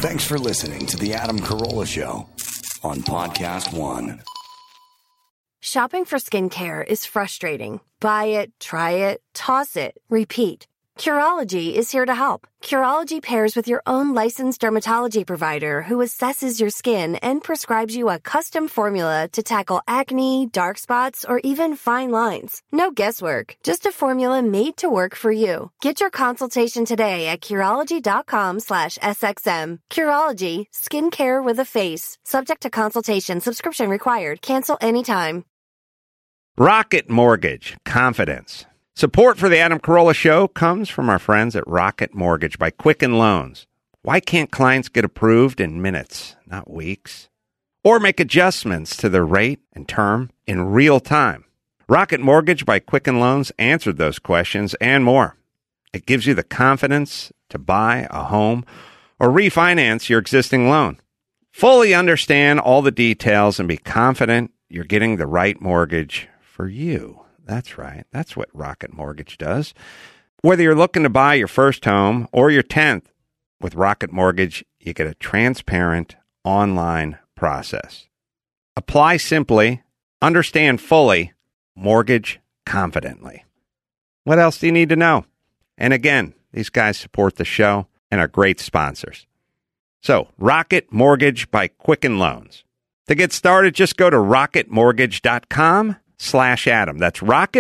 Thanks for listening to The Adam Carolla Show on Podcast One. Shopping for skincare is frustrating. Buy it, try it, toss it, repeat. Curology is here to help. Curology pairs with your own licensed dermatology provider who assesses your skin and prescribes you a custom formula to tackle acne, dark spots, or even fine lines. No guesswork, just a formula made to work for you. Get your consultation today at Curology.com/SXM. Curology, skincare with a face. Subject to consultation, subscription required. Cancel anytime. Rocket Mortgage, confidence. Support for the Adam Carolla Show comes from our friends at Rocket Mortgage by Quicken Loans. Why can't clients get approved in minutes, not weeks? Or make adjustments to their rate and term in real time? Rocket Mortgage by Quicken Loans answered those questions and more. It gives you the confidence to buy a home or refinance your existing loan. Fully understand all the details and be confident you're getting the right mortgage for you. That's right. That's what Rocket Mortgage does. Whether you're looking to buy your first home or your 10th, with Rocket Mortgage, you get a transparent online process. Apply simply, understand fully, mortgage confidently. What else do you need to know? And again, these guys support the show and are great sponsors. So, Rocket Mortgage by Quicken Loans. To get started, just go to rocketmortgage.com/Adam. That's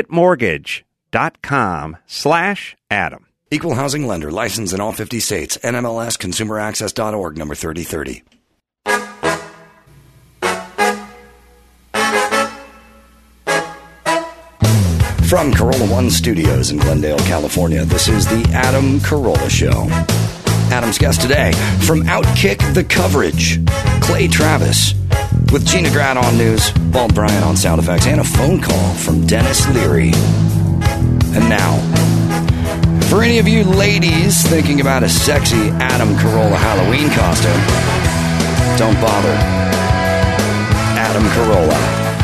rocketmortgage.com/Adam. Equal housing lender, licensed in all 50 states. NMLS ConsumerAccess.org, number 3030. From Carolla One Studios in Glendale, California, this is the Adam Carolla Show. Adam's guest today, from Outkick the Coverage, Clay Travis. With Gina Grad on news, Bald Bryant on sound effects, and a phone call from Dennis Leary. And now, for any of you ladies thinking about a sexy Adam Carolla Halloween costume, don't bother. Adam Carolla.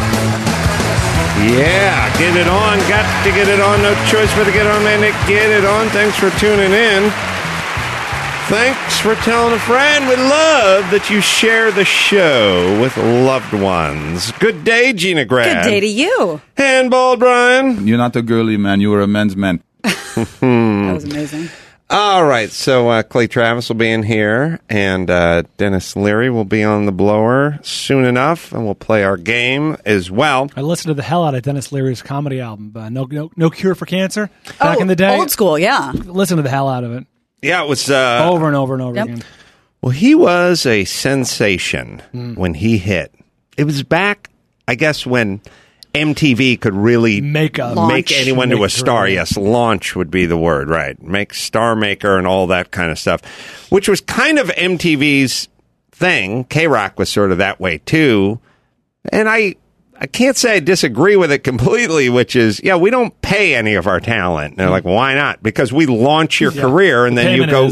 Yeah, get it on. Got to get it on. No choice but to get on, man. Get it on. Thanks for tuning in. Thanks for telling a friend. We love that you share the show with loved ones. Good day, Gina Grad. Good day to you. And Bald Brian. You're not a girly man. You were a men's man. That was amazing. All right, so Clay Travis will be in here, and Dennis Leary will be on the blower soon enough, and we'll play our game as well. I listened to the hell out of Dennis Leary's comedy album, No Cure for Cancer, back in the day. Old school, yeah. Listen to the hell out of it. Yeah, it was... over and over and over again. Well, he was a sensation when he hit. It was back, I guess, when MTV could really make anyone to a star. Yes, launch would be the word, right? Make Star Maker and all that kind of stuff, which was kind of MTV's thing. K-Rock was sort of that way, too. And I can't say I disagree with it completely, which is, we don't pay any of our talent. And they're like, why not? Because we launch your career and then you go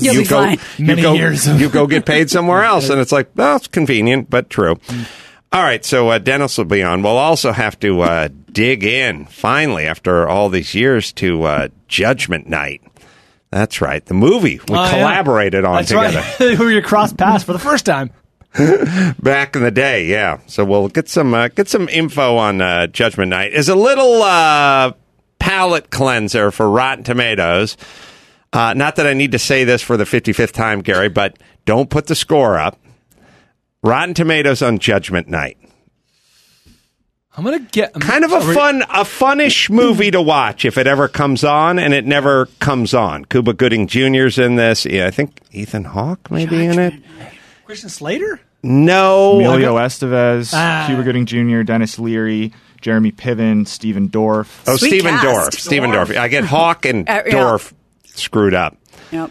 get paid somewhere else. And it's like, well, it's convenient, but true. All right, so Dennis will be on. We'll also have to dig in, finally, after all these years, to Judgment Night. That's right, the movie we collaborated on together. Right. We crossed paths for the first time. Back in the day, yeah. So we'll get some info on Judgment Night. Is a little palate cleanser for Rotten Tomatoes. Not that I need to say this for the 55th time, Gary, but don't put the score up. Rotten Tomatoes on Judgment Night. I'm gonna get kind of a funnish movie to watch if it ever comes on, and it never comes on. Cuba Gooding Jr.'s in this. Yeah, I think Ethan Hawke may be in it. Christian Slater? No. Emilio Estevez, Cuba Gooding Jr., Dennis Leary, Jeremy Piven, Stephen Dorff. Oh, Stephen Dorff. I get Hawke and Dorff screwed up. Yep.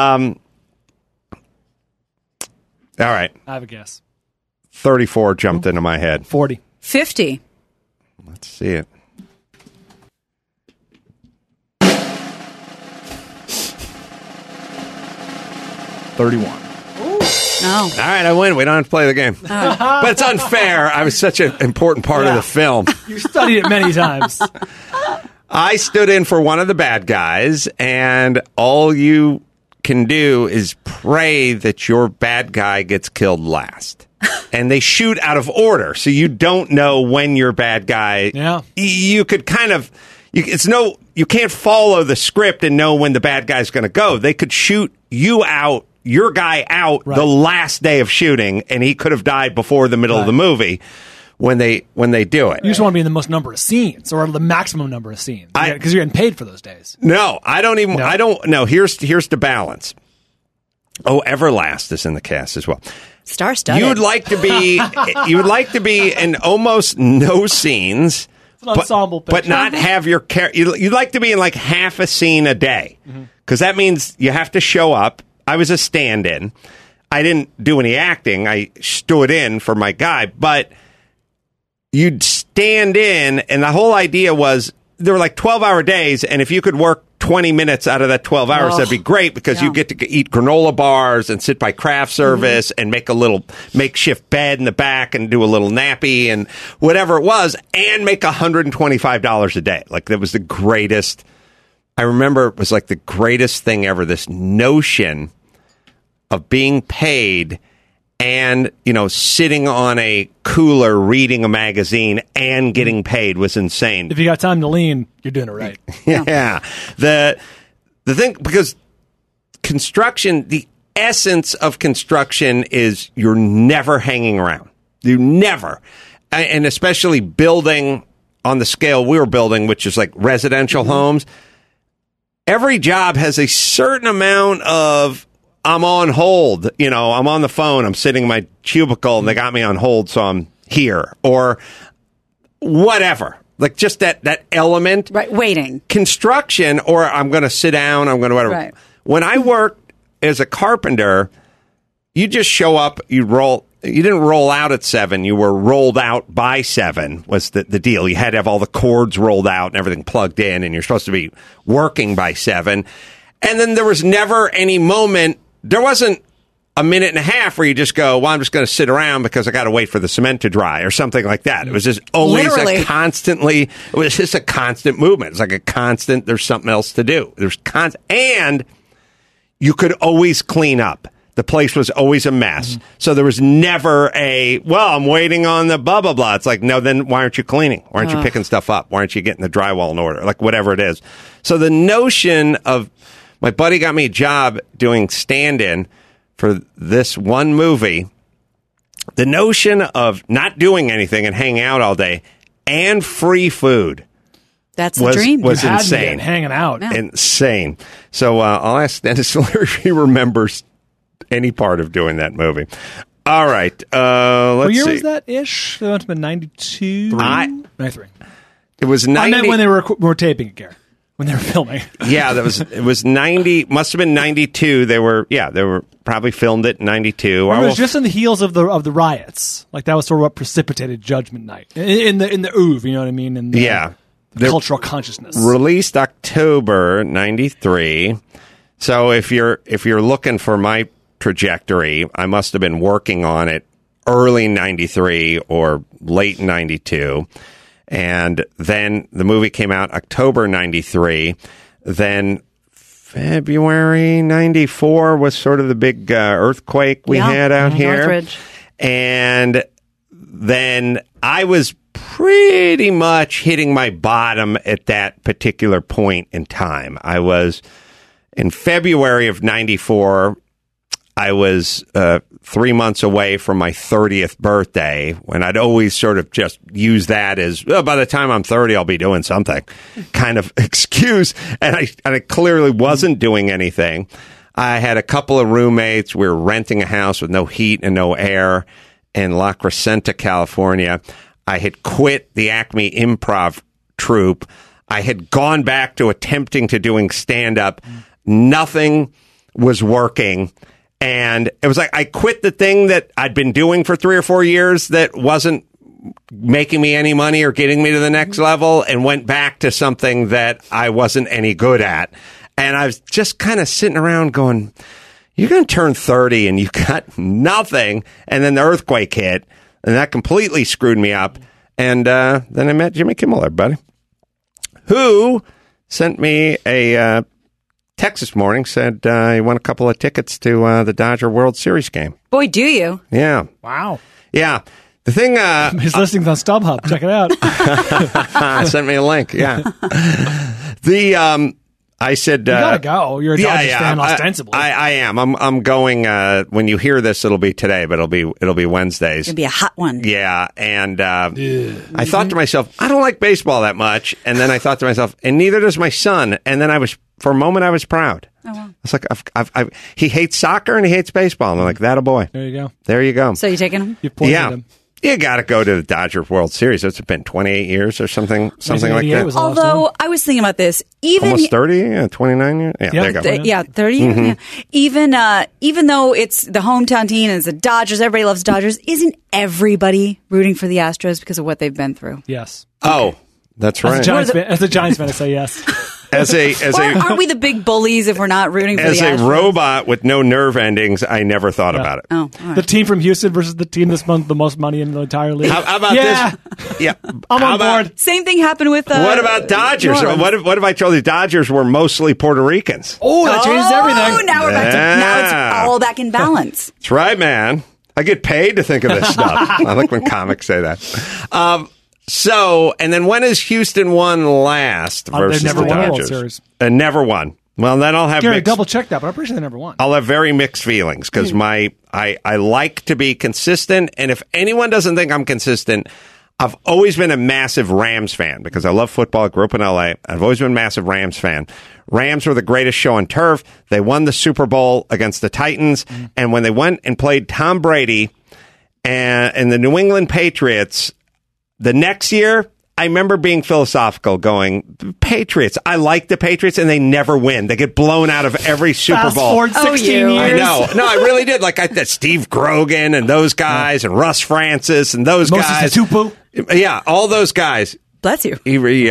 All right. I have a guess. 34 jumped into my head. 40. 50. Let's see it. $31. No. All right, I win. We don't have to play the game. But it's unfair. I was such an important part of the film. You studied it many times. I stood in for one of the bad guys, and all you can do is pray that your bad guy gets killed last. And they shoot out of order, so you don't know when your bad guy. Yeah. You could kind of. You can't follow the script and know when the bad guy's going to go. They could shoot your guy out the last day of shooting, and he could have died before the middle of the movie. When they do it. You just want to be in the most number of scenes or the maximum number of scenes because you're getting paid for those days. No, I don't even. No. I don't know. Here's the balance. Oh, Everlast is in the cast as well. Star-studded. You would like to be in almost no scenes, it's an ensemble but not have your character. You'd like to be in like half a scene a day because that means you have to show up. I was a stand-in. I didn't do any acting. I stood in for my guy, but. You'd stand in, and the whole idea was there were like 12-hour days, and if you could work 20 minutes out of that 12 hours, that'd be great because you get to eat granola bars and sit by craft service and make a little makeshift bed in the back and do a little nappy and whatever it was, and make $125 a day. Like, that was the greatest. I remember it was like the greatest thing ever, this notion of being paid and, sitting on a cooler reading a magazine and getting paid was insane. If you got time to lean, you're doing it right. Yeah. The thing, because construction, the essence of construction is you're never hanging around. You never. And especially building on the scale we were building, which is like residential homes. Every job has a certain amount of I'm on hold, I'm on the phone, I'm sitting in my cubicle and they got me on hold, so I'm here, or whatever. Like just that element. Right, waiting. Construction, or I'm going to sit down, I'm going to whatever. Right. When I worked as a carpenter, you just show up, you didn't roll out at 7, you were rolled out by 7 was the deal. You had to have all the cords rolled out and everything plugged in, and you're supposed to be working by 7. And then there was never any moment. There wasn't a minute and a half where you just go, well, I'm just going to sit around because I got to wait for the cement to dry or something like that. It was just always it was just a constant movement. It's like a constant, there's something else to do. And you could always clean up. The place was always a mess. So there was never I'm waiting on the blah, blah, blah. It's like, no, then why aren't you cleaning? Why aren't you picking stuff up? Why aren't you getting the drywall in order? Like whatever it is. So the notion of, my buddy got me a job doing stand-in for this one movie. The notion of not doing anything and hanging out all day and free food. That's the dream. Was insane. Hanging out. Yeah. Insane. So I'll ask Dennis Leary if he remembers any part of doing that movie. All right. Let's see. What year was that ish? That must have been 92? 93. It was 90. I meant when they were taping it, Gary. When they were filming. Yeah, it was 90, must have been 92. They were probably filmed it in 92. It was just in the heels of the riots. Like that was sort of what precipitated Judgment Night. In the oeuvre, you know what I mean? In the cultural consciousness. Released October 93. So if you're looking for my trajectory, I must have been working on it early 93 or late 92. And then the movie came out October 93. Then February 94 was sort of the big earthquake we had out here. Northridge. And then I was pretty much hitting my bottom at that particular point in time. I was in February of 94. I was 3 months away from my 30th birthday, when I'd always sort of just use that as, by the time I'm 30, I'll be doing something kind of excuse. And I clearly wasn't doing anything. I had a couple of roommates. We were renting a house with no heat and no air in La Crescenta, California. I had quit the Acme Improv troupe. I had gone back to attempting to doing stand-up. Nothing was working. And it was like I quit the thing that I'd been doing for 3 or 4 years that wasn't making me any money or getting me to the next level, and went back to something that I wasn't any good at. And I was just kind of sitting around going, you're going to turn 30 and you got nothing. And then the earthquake hit, and that completely screwed me up. And then I met Jimmy Kimmel, everybody, who sent me a text this morning, said he won a couple of tickets to the Dodger World Series game. Boy, do you. Yeah. Wow. Yeah. The thing... He's listening on StubHub. Check it out. Sent me a link, yeah. I said... you gotta go. You're a Dodgers fan, ostensibly. I am. I'm going... when you hear this, it'll be today, but it'll be Wednesdays. It'll be a hot one. Yeah, and I thought to myself, I don't like baseball that much. And then I thought to myself, and neither does my son. And then for a moment, I was proud. Oh, wow. It's like, he hates soccer and he hates baseball. And I'm like, that a boy. There you go. There you go. So you taking him? You pointed him. You got to go to the Dodger World Series. It's been 28 years or something like that. Although I was thinking about this, almost 30, 29 years. Yeah, there you go. 30 years. Yeah. Even though it's the hometown team and it's the Dodgers, everybody loves Dodgers. Isn't everybody rooting for the Astros because of what they've been through? Yes. Oh, that's right. As a Giants fan, I say yes. Aren't we the big bullies if we're not rooting for the Astros? As a robot with no nerve endings, I never thought about it. Oh, right. The team from Houston versus the team that's won the most money in the entire league. How about this? Yeah, I'm on board. Same thing happened with. What about Dodgers? What if I told you Dodgers were mostly Puerto Ricans? Oh, that changes everything. Now we're back to now it's all back in balance. That's right, man. I get paid to think of this stuff. I like when comics say that. So, and then when has Houston won last versus never the won Dodgers? a World Series. Never won. Well, then I'll have Gary, double check that, but I'm pretty sure they never won. I'll have very mixed feelings because I like to be consistent, and if anyone doesn't think I'm consistent, I've always been a massive Rams fan because I love football. I grew up in L.A. I've always been a massive Rams fan. Rams were the greatest show on turf. They won the Super Bowl against the Titans, and when they went and played Tom Brady and the New England Patriots the next year, I remember being philosophical going, Patriots, I like the Patriots, and they never win. They get blown out of every Super Bowl. Fast forward 16 years. I know. No, I really did. Like Steve Grogan and those guys and Russ Francis and those guys. Moses Tupu. Yeah, all those guys. Bless you.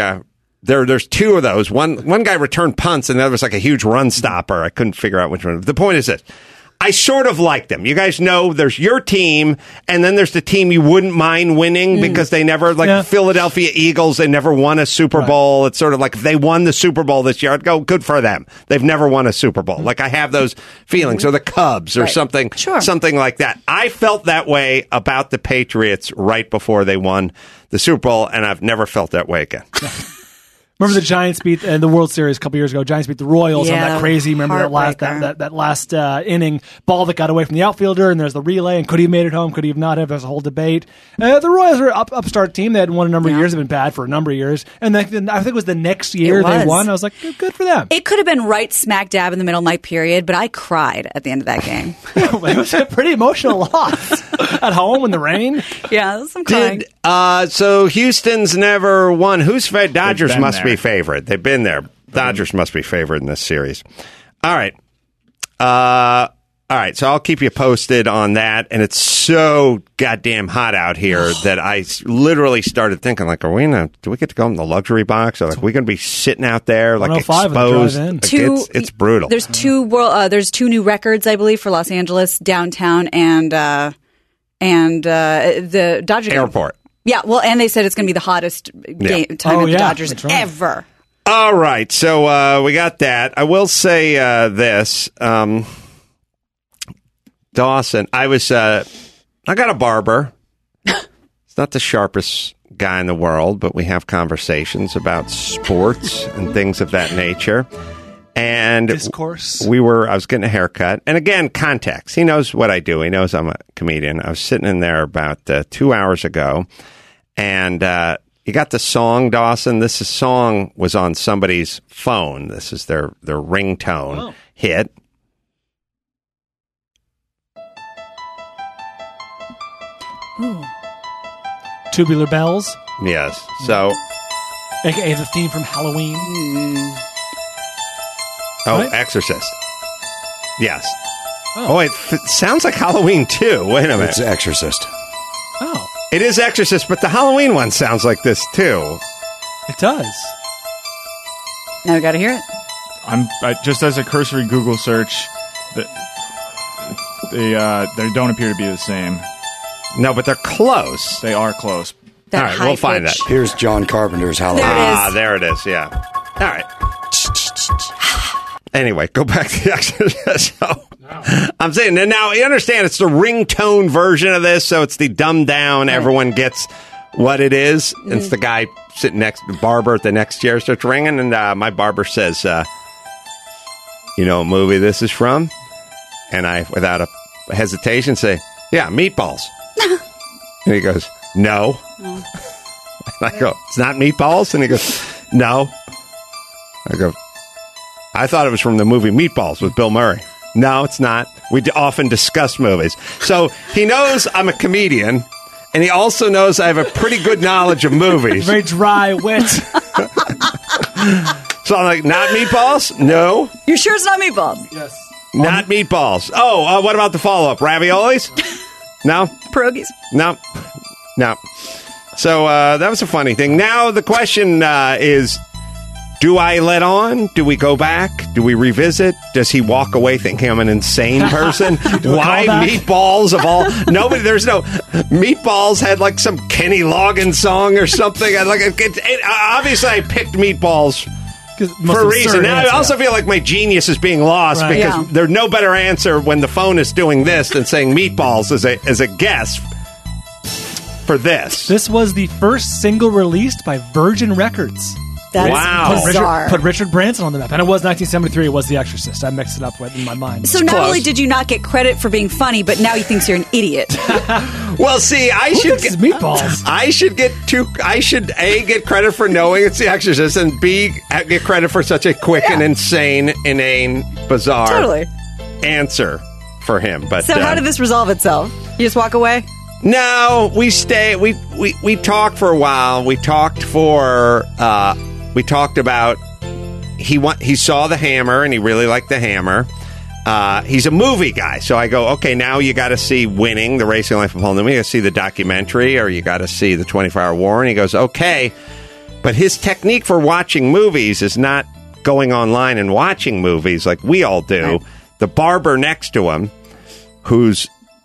There's two of those. One guy returned punts, and the other was like a huge run stopper. I couldn't figure out which one. The point is this. I sort of like them. You guys know there's your team, and then there's the team you wouldn't mind winning because they never, Philadelphia Eagles, they never won a Super Bowl. It's sort of like if they won the Super Bowl this year, I'd go, good for them. They've never won a Super Bowl. Like I have those feelings, or the Cubs or something like that. I felt that way about the Patriots right before they won the Super Bowl, and I've never felt that way again. Remember the Giants beat the World Series a couple years ago. Giants beat the Royals on that crazy. Remember that last inning ball that got away from the outfielder, and there's the relay. And could he have made it home? Could he have not have? There's a whole debate. The Royals were upstart team. They hadn't won a number of years. They've been bad for a number of years. And then I think it was the next year they won. I was like, good for them. It could have been right smack dab in the middle of my period, but I cried at the end of that game. It was a pretty emotional loss at home in the rain. Yeah, some crying. So Houston's never won. Who's fed? Dodgers must be favored. They've been there. Dodgers must be favored in this series. All right. So I'll keep you posted on that. And it's so goddamn hot out here that I literally started thinking, like, do we get to go in the luxury box? Or like, we going to be sitting out there, like, exposed? Like, it's brutal. There's two new records, I believe, for Los Angeles downtown and the Dodger Airport. Game. Yeah, well, and they said it's going to be the hottest time at the Dodgers ever. All right, so we got that. I will say this, Dawson. I got a barber. It's not the sharpest guy in the world, but we have conversations about sports and things of that nature. And discourse. I was getting a haircut. And again, context. He knows what I do. He knows I'm a comedian. I was sitting in there about 2 hours ago. And you got the song, Dawson. This song was on somebody's phone. This is their ringtone hit. Ooh. Tubular Bells. Yes. So. AKA the theme from Halloween. Oh, right? Exorcist. Yes. Oh, it sounds like Halloween too. Wait a minute. It's Exorcist. Oh. It is Exorcist, but the Halloween one sounds like this too. It does. Now we got to hear it. Just as a cursory Google search, they don't appear to be the same. No, but they're close. They are close. All right, we'll find that. Here's John Carpenter's Halloween. There it is. Yeah. All right. Anyway, go back to The Exorcist. So, I'm saying, and now you understand it's the ringtone version of this, so it's the dumbed down, everyone gets what it is. Mm-hmm. It's the guy sitting next to the barber at the next chair starts ringing, and my barber says, you know what movie this is from? And I, without a hesitation, say, yeah, Meatballs. And he goes, no. And I go, it's not Meatballs? And he goes, no. I go, I thought it was from the movie Meatballs with Bill Murray. No, it's not. We often discuss movies. So he knows I'm a comedian, and he also knows I have a pretty good knowledge of movies. Very dry wit. So I'm like, not Meatballs? No. You're sure it's not Meatballs? Yes. Not Meatballs. Oh, what about the follow-up? Raviolis? No? Pierogies? No. No. So that was a funny thing. Now the question is, do I let on? Do we go back? Do we revisit? Does he walk away thinking I'm an insane person? Why Meatballs of all? Nobody. There's no Meatballs had like some Kenny Loggins song or something. Obviously, I picked Meatballs for a reason. Now I also feel like my genius is being lost because there's no better answer when the phone is doing this than saying Meatballs as a guess for this. This was the first single released by Virgin Records. That's bizarre. Put Richard Branson on the map. And it was 1973. It was The Exorcist. I mixed it up in my mind. So not only did you not get credit for being funny, but now he thinks you're an idiot. Well, see, I should get Meatballs. I should A, get credit for knowing it's The Exorcist, and B, get credit for such a quick and insane, inane, bizarre answer for him. But so how did this resolve itself? You just walk away? No, we stay. We talked for a while. We talked about he saw The Hammer and he really liked The Hammer. He's a movie guy, so I go, okay, now you got to see Winning, The Racing Life of Paul Newman. You got to see the documentary, or you got to see the 24-Hour War. And he goes, okay, but his technique for watching movies is not going online and watching movies like we all do. Right. The barber next to him, who's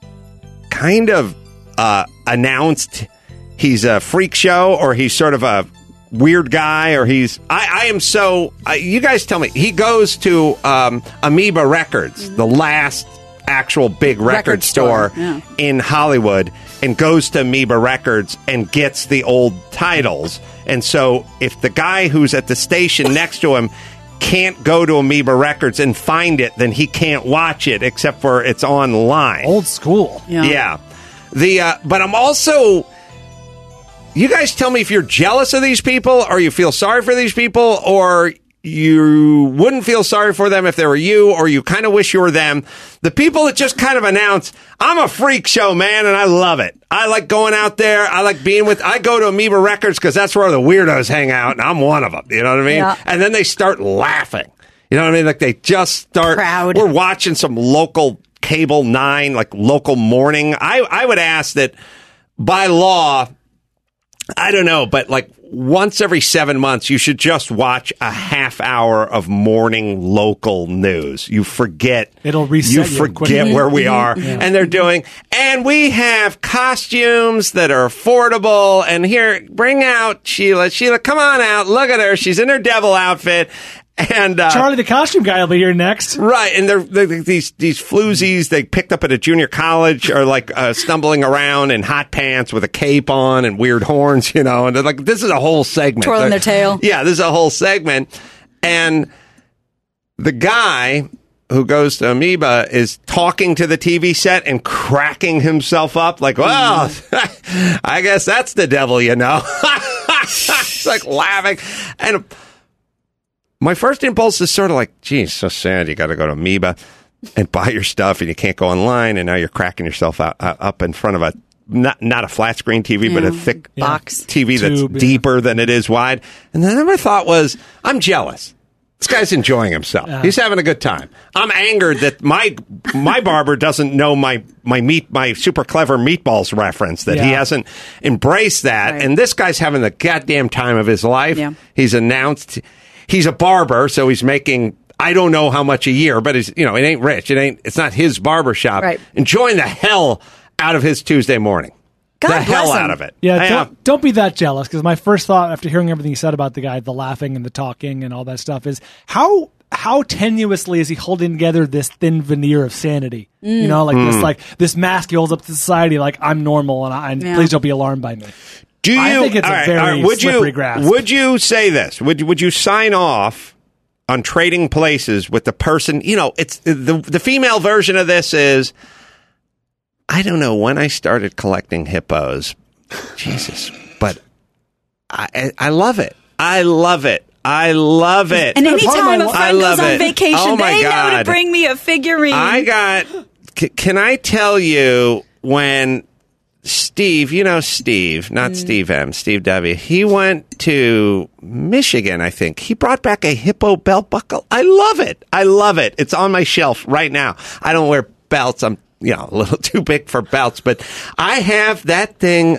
kind of announced he's a freak show, or he's sort of a weird guy, or he's I am so you guys tell me. He goes to Amoeba Records, the last actual big record store in Hollywood, and goes to Amoeba Records and gets the old titles. And so if the guy who's at the station next to him can't go to Amoeba Records and find it, then he can't watch it except for it's online. Old school. Yeah. But I'm also, you guys tell me if you're jealous of these people, or you feel sorry for these people, or you wouldn't feel sorry for them if they were you, or you kind of wish you were them. The people that just kind of announce, I'm a freak show, man, and I love it. I like going out there. I like I go to Amoeba Records because that's where the weirdos hang out, and I'm one of them. You know what I mean? Yeah. And then they start laughing. You know what I mean? Like they just start. Proud. We're watching some local Cable 9, like local morning. I would ask that by law, I don't know, but like once every 7 months, you should just watch a half hour of morning local news. You forget. It'll reset. You forget where we are. And they're doing, and we have costumes that are affordable. And here, bring out Sheila. Sheila, come on out. Look at her. She's in her devil outfit. And Charlie the costume guy will be here next. Right, and they're these floozies they picked up at a junior college are like stumbling around in hot pants with a cape on and weird horns, and they're like, this is a whole segment. Twirling their tail. Yeah, this is a whole segment. And the guy who goes to Amoeba is talking to the TV set and cracking himself up like, well, I guess that's the devil, It's like laughing. And my first impulse is sort of like, geez, so sad. You got to go to Amoeba and buy your stuff, and you can't go online, and now you're cracking yourself up in front of a not a flat screen TV, but a thick box TV that's deeper than it is wide. And then my thought was, I'm jealous. This guy's enjoying himself. He's having a good time. I'm angered that my barber doesn't know my super clever Meatballs reference, that he hasn't embraced that. Right. And this guy's having the goddamn time of his life. Yeah. He's announced he's a barber, so he's making, I don't know how much a year, but it ain't rich. It's not his barber shop. Right. Enjoying the hell out of his Tuesday morning. God the hell him. Out of it. Yeah, don't be that jealous, because my first thought after hearing everything you said about the guy, the laughing and the talking and all that stuff, is how how tenuously is he holding together this thin veneer of sanity? You know, like this mask he holds up to society, like I'm normal and please don't be alarmed by me. I think it's a very slippery grasp. Would you say this? Would you sign off on trading places with the person? You know, it's the female version of this is, I don't know when I started collecting hippos, Jesus, but I love it. I love it. I love it. And anytime a friend goes on vacation, they know to bring me a figurine. Can I tell you when Steve, not Steve M, Steve W, he went to Michigan, I think. He brought back a hippo belt buckle. I love it. I love it. It's on my shelf right now. I don't wear belts. I'm, a little too big for belts, but I have that thing.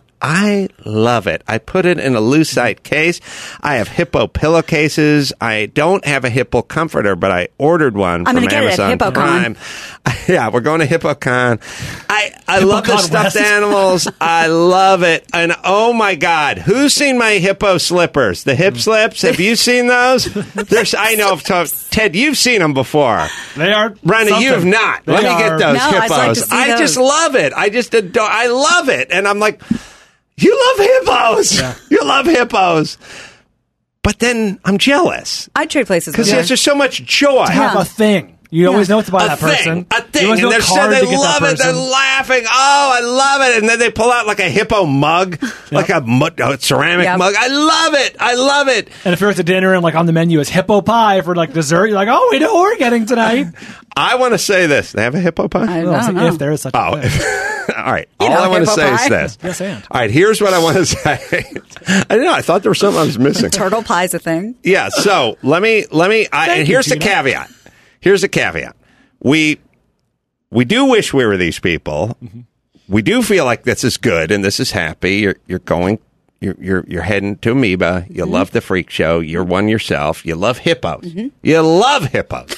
I love it. I put it in a lucite case. I have hippo pillowcases. I don't have a hippo comforter, but I ordered one from Amazon Prime. Yeah, we're going to HippoCon. I love the stuffed animals. I love it. And oh my God, who's seen my hippo slippers? The hip slips? Have you seen those? I know, Ted, you've seen them before. They are. Brenda, you have not. Let me get those hippos. I just love it. I just adore. I love it. And I'm like, you love hippos. Yeah. You love hippos. But then I'm jealous. I trade places because there's just so much joy. To have a thing. You always know what to buy that person. A thing. And they love it. They're laughing. Oh, I love it. And then they pull out like a hippo mug, like a ceramic mug. I love it. I love it. And if you're at the dinner and like on the menu is hippo pie for like dessert, you're like, oh, we know what we're getting tonight. I want to say this. They have a hippo pie? I don't know. If there is such a thing. All right. All I want to say is this. Yes, and. All right. Here's what I want to say. I don't know. I thought there was something I was missing. Turtle pie's a thing. Yeah. So let me. And here's the caveat. Here's the caveat. We do wish we were these people. Mm-hmm. We do feel like this is good and this is happy. You're heading to Amoeba. You love the freak show. You're one yourself. You love hippos. Mm-hmm. You love hippos.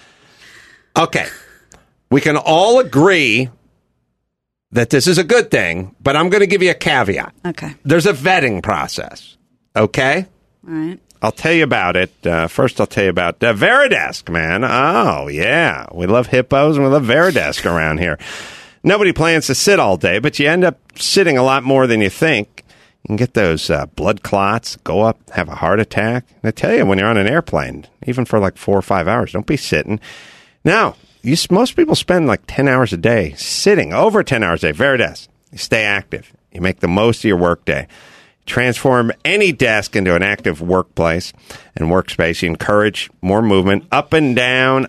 Okay. We can all agree that this is a good thing, but I'm going to give you a caveat. Okay. There's a vetting process. Okay? All right. I'll tell you about it. First, I'll tell you about Veridesk, man. Oh, yeah. We love hippos and we love Veridesk around here. Nobody plans to sit all day, but you end up sitting a lot more than you think. You can get those blood clots, go up, have a heart attack. And I tell you, when you're on an airplane, even for like 4 or 5 hours, don't be sitting. Now, most people spend like 10 hours a day sitting, over 10 hours a day. Veridesk. You stay active. You make the most of your workday. Transform any desk into an active workplace and workspace. You encourage more movement up and down,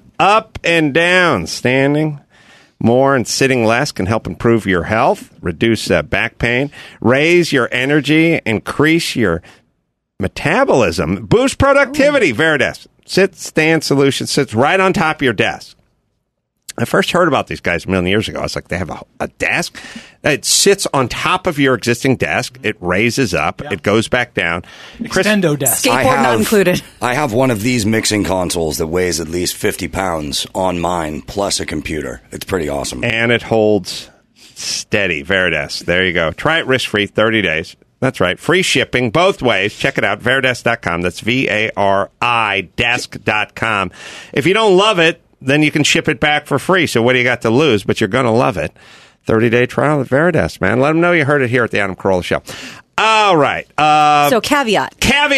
standing more and sitting less can help improve your health, reduce back pain, raise your energy, increase your metabolism, boost productivity. Veridesk. Sit, stand solution sits right on top of your desk. I first heard about these guys a million years ago. I was like, they have a desk. It sits on top of your existing desk. It raises up. Yeah. It goes back down. Extendo desk. Skateboard not included. I have one of these mixing consoles that weighs at least 50 pounds on mine, plus a computer. It's pretty awesome. And it holds steady. Veridesk. There you go. Try it risk-free, 30 days. That's right. Free shipping both ways. Check it out. Veridesk.com. That's VARI desk.com. If you don't love it, then you can ship it back for free. So what do you got to lose? But you're going to love it. 30-day trial at Veridesk, man. Let them know you heard it here at the Adam Carolla Show. All right. So caveat.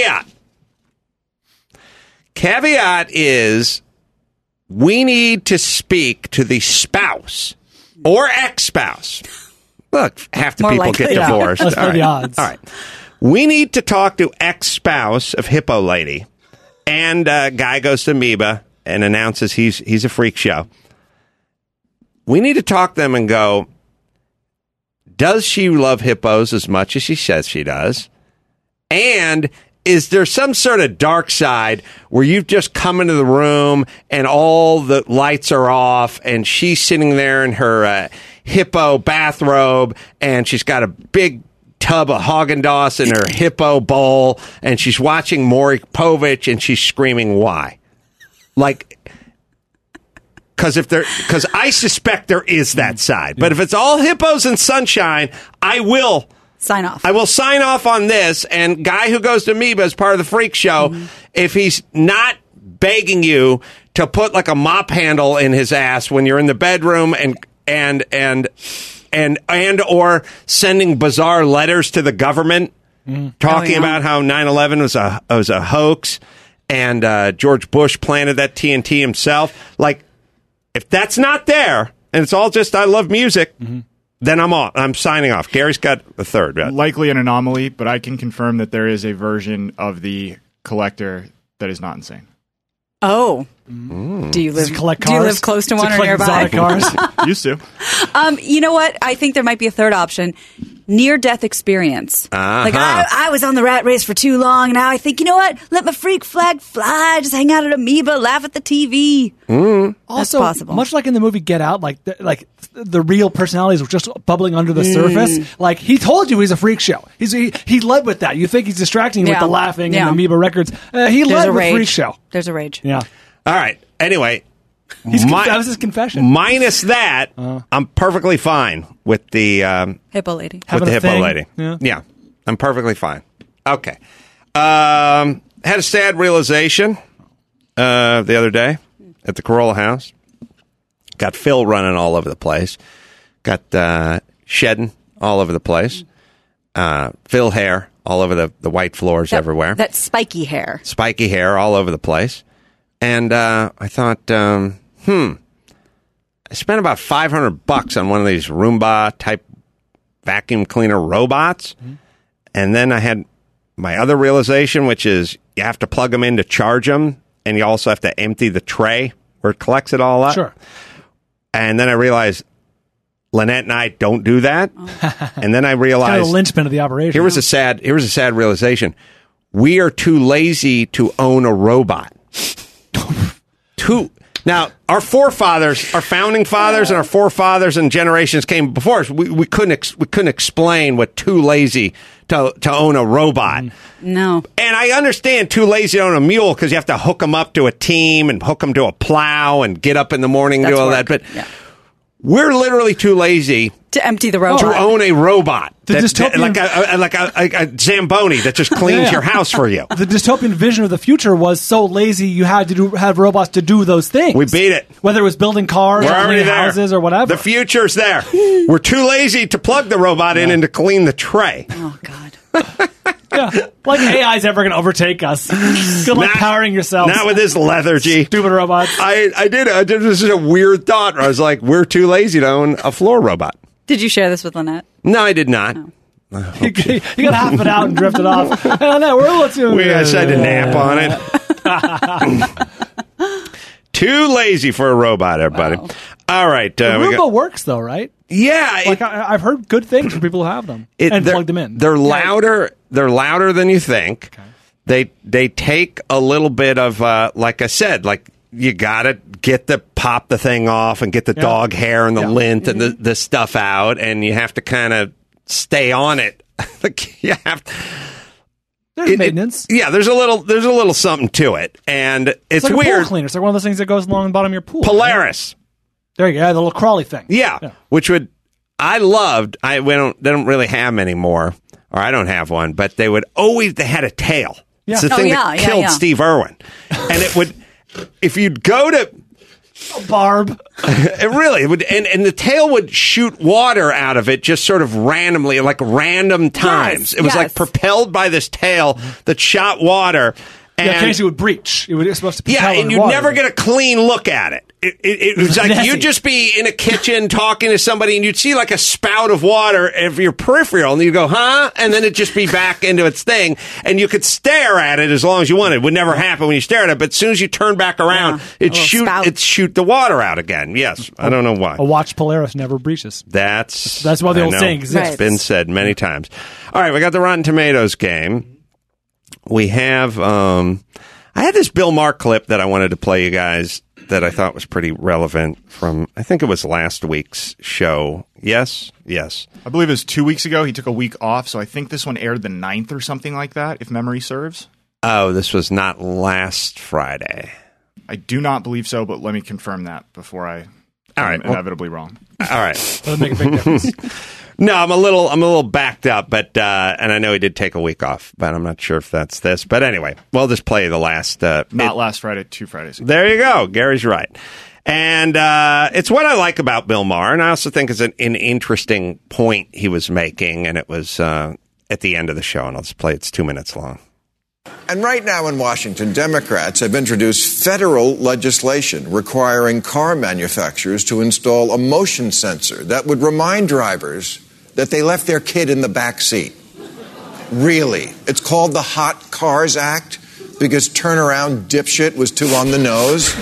Caveat is we need to speak to the spouse or ex-spouse. Look, half the people get divorced. Let's play the odds. All right. We need to talk to ex-spouse of Hippo Lady. And guy goes to Amoeba and announces he's a freak show. We need to talk to them and go, does she love hippos as much as she says she does? And is there some sort of dark side where you've just come into the room and all the lights are off and she's sitting there in her hippo bathrobe and she's got a big tub of Haagen-Dazs in her hippo bowl and she's watching Maury Povich and she's screaming, why? Like, because I suspect there is that side. But if it's all hippos and sunshine, I will sign off. I will sign off on this. And guy who goes to Amoeba as part of the freak show, if he's not begging you to put like a mop handle in his ass when you're in the bedroom and or sending bizarre letters to the government talking about how 9/11 was a hoax and George Bush planted that TNT himself. Like, if that's not there and it's all just I love music, then I'm signing off. Gary's got the third. Right? Likely an anomaly, but I can confirm that there is a version of the Collector that is not insane. Oh. Do you live close to one or nearby? Cars? Used to. You know what? I think there might be a third option. Near-death experience. Like, I was on the rat race for too long. Now I think, you know what? Let my freak flag fly. Just hang out at Amoeba. Laugh at the TV. Also, that's possible. Much like in the movie Get Out, the real personalities were just bubbling under the surface. Like, he told you he's a freak show. He led with that. You think he's distracting you with the laughing and Amoeba Records. He led with freak show. There's a rage. Yeah. All right. Anyway, that was his confession. Minus that, I'm perfectly fine with the hippo lady. With the hippo lady. Yeah, I'm perfectly fine. Okay. Had a sad realization the other day at the Corolla house. Got Phil running all over the place. Got shedding all over the place. Phil hair all over the white floors everywhere. That spiky hair. Spiky hair all over the place. And I thought, I spent about $500 on one of these Roomba-type vacuum cleaner robots. And then I had my other realization, which is you have to plug them in to charge them, and you also have to empty the tray where it collects it all up. Sure. And then I realized Lynette and I don't do that. And then I realized... It's kind of the linchpin of the operation. Here was a sad realization. We are too lazy to own a robot. Now, our forefathers, our founding fathers, and our forefathers and generations came before us. We couldn't explain what too lazy to own a robot. No. And I understand too lazy to own a mule because you have to hook them up to a team and hook them to a plow and get up in the morning and do all that. But we're literally too lazy to empty the robot. To own a robot. Like a Zamboni that just cleans your house for you. The dystopian vision of the future was so lazy you had to have robots to do those things. We beat it. Whether it was building cars or cleaning houses or whatever. The future's there. We're too lazy to plug the robot in and to clean the tray. Oh, God. Yeah, like AI's ever going to overtake us. Good luck powering yourself. Not with this lethargy. Stupid robots. I did. This is a weird thought. I was like, we're too lazy to own a floor robot. Did you share this with Lynette? No, I did not. Oh. You got half it out and drifted off. I said to nap on it. Too lazy for a robot, everybody. Wow. All right. The Roomba works, though, right? Yeah. Like I've heard good things from people who have them and plug them in. They're louder. They're louder than you think. Okay. They take a little bit of, like I said, like you got to pop the thing off and get the dog hair and the lint and the stuff out, and you have to kind of stay on it. Like you have to. There's maintenance. There's a little something to it, and it's like weird. A pool cleaner. It's like one of those things that goes along the bottom of your pool. Polaris. Right? There you go. The little crawly thing. Yeah. Which I loved. They don't really have them anymore, or I don't have one, but they had a tail. Yeah. It's the thing that killed Steve Irwin, and it would. If you'd go to Barb, it really would, and the tail would shoot water out of it just sort of randomly, like random times. It was like propelled by this tail that shot water. And occasionally it would breach. It was supposed to propel and you'd never get a clean look at it. It was like messy. You'd just be in a kitchen talking to somebody, and you'd see like a spout of water of your peripheral, and you'd go, huh? And then it'd just be back into its thing, and you could stare at it as long as you wanted. It would never happen when you stare at it, but as soon as you turn back around, it'd shoot the water out again. Yes, I don't know why. A watch Polaris never breaches. That's why the old saying exists. It's been said many times. All right, we got the Rotten Tomatoes game. We have, I had this Bill Maher clip that I wanted to play you guys that I thought was pretty relevant from, I think it was last week's show. Yes. I believe it was 2 weeks ago. He took a week off, so I think this one aired the 9th or something like that, if memory serves. Oh, this was not last Friday. I do not believe so, but let me confirm that before I All right. Inevitably wrong. All right. That'll make a big difference. No, I'm a little backed up, but and I know he did take a week off, but I'm not sure if that's this. But anyway, we'll just play the last. Not last Friday, 2 Fridays ago. There you go. Gary's right. And it's what I like about Bill Maher, and I also think it's an interesting point he was making, and it was at the end of the show, and I'll just play it. It's 2 minutes long. And right now in Washington, Democrats have introduced federal legislation requiring car manufacturers to install a motion sensor that would remind drivers that they left their kid in the back seat. Really. It's called the Hot Cars Act because turnaround dipshit was too on the nose.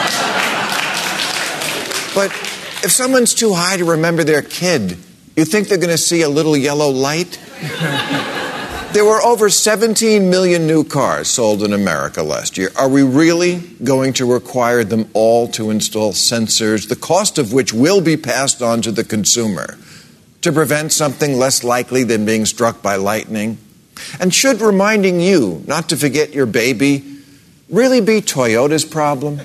But if someone's too high to remember their kid, you think they're going to see a little yellow light? There were over 17 million new cars sold in America last year. Are we really going to require them all to install sensors, the cost of which will be passed on to the consumer, to prevent something less likely than being struck by lightning? And should reminding you not to forget your baby really be Toyota's problem?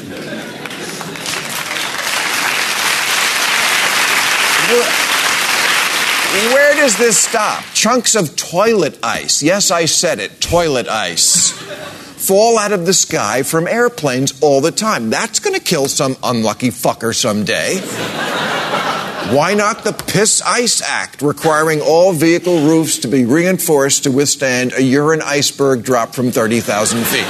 Where does this stop? Chunks of toilet ice, yes, I said it, toilet ice, fall out of the sky from airplanes all the time. That's going to kill some unlucky fucker someday. Why not the Piss Ice Act, requiring all vehicle roofs to be reinforced to withstand a urine iceberg drop from 30,000 feet?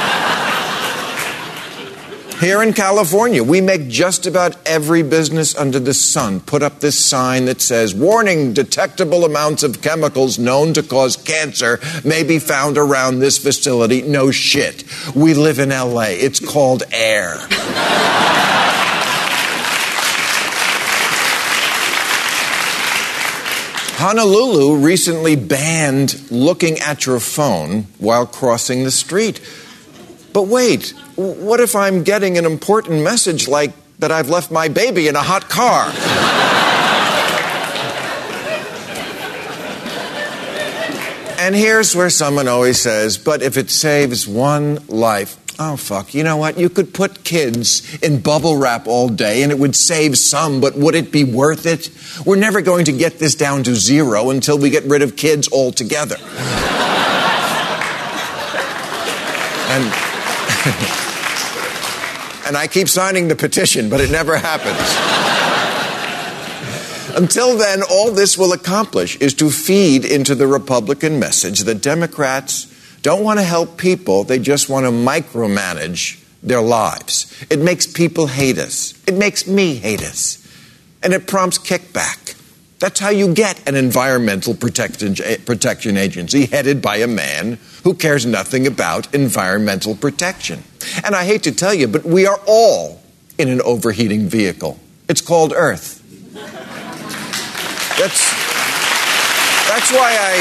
Here in California, we make just about every business under the sun put up this sign that says, "Warning, detectable amounts of chemicals known to cause cancer may be found around this facility." No shit. We live in LA. It's called air. Honolulu recently banned looking at your phone while crossing the street. But wait, what if I'm getting an important message like that I've left my baby in a hot car? And here's where someone always says, but if it saves one life, oh, fuck, you know what? You could put kids in bubble wrap all day and it would save some, but would it be worth it? We're never going to get this down to zero until we get rid of kids altogether. And I keep signing the petition, but it never happens. Until then, all this will accomplish is to feed into the Republican message that Democrats don't want to help people, they just want to micromanage their lives. It makes people hate us. It makes me hate us. And it prompts kickback. That's how you get an environmental protection agency headed by a man who cares nothing about environmental protection. And I hate to tell you, but we are all in an overheating vehicle. It's called Earth. That's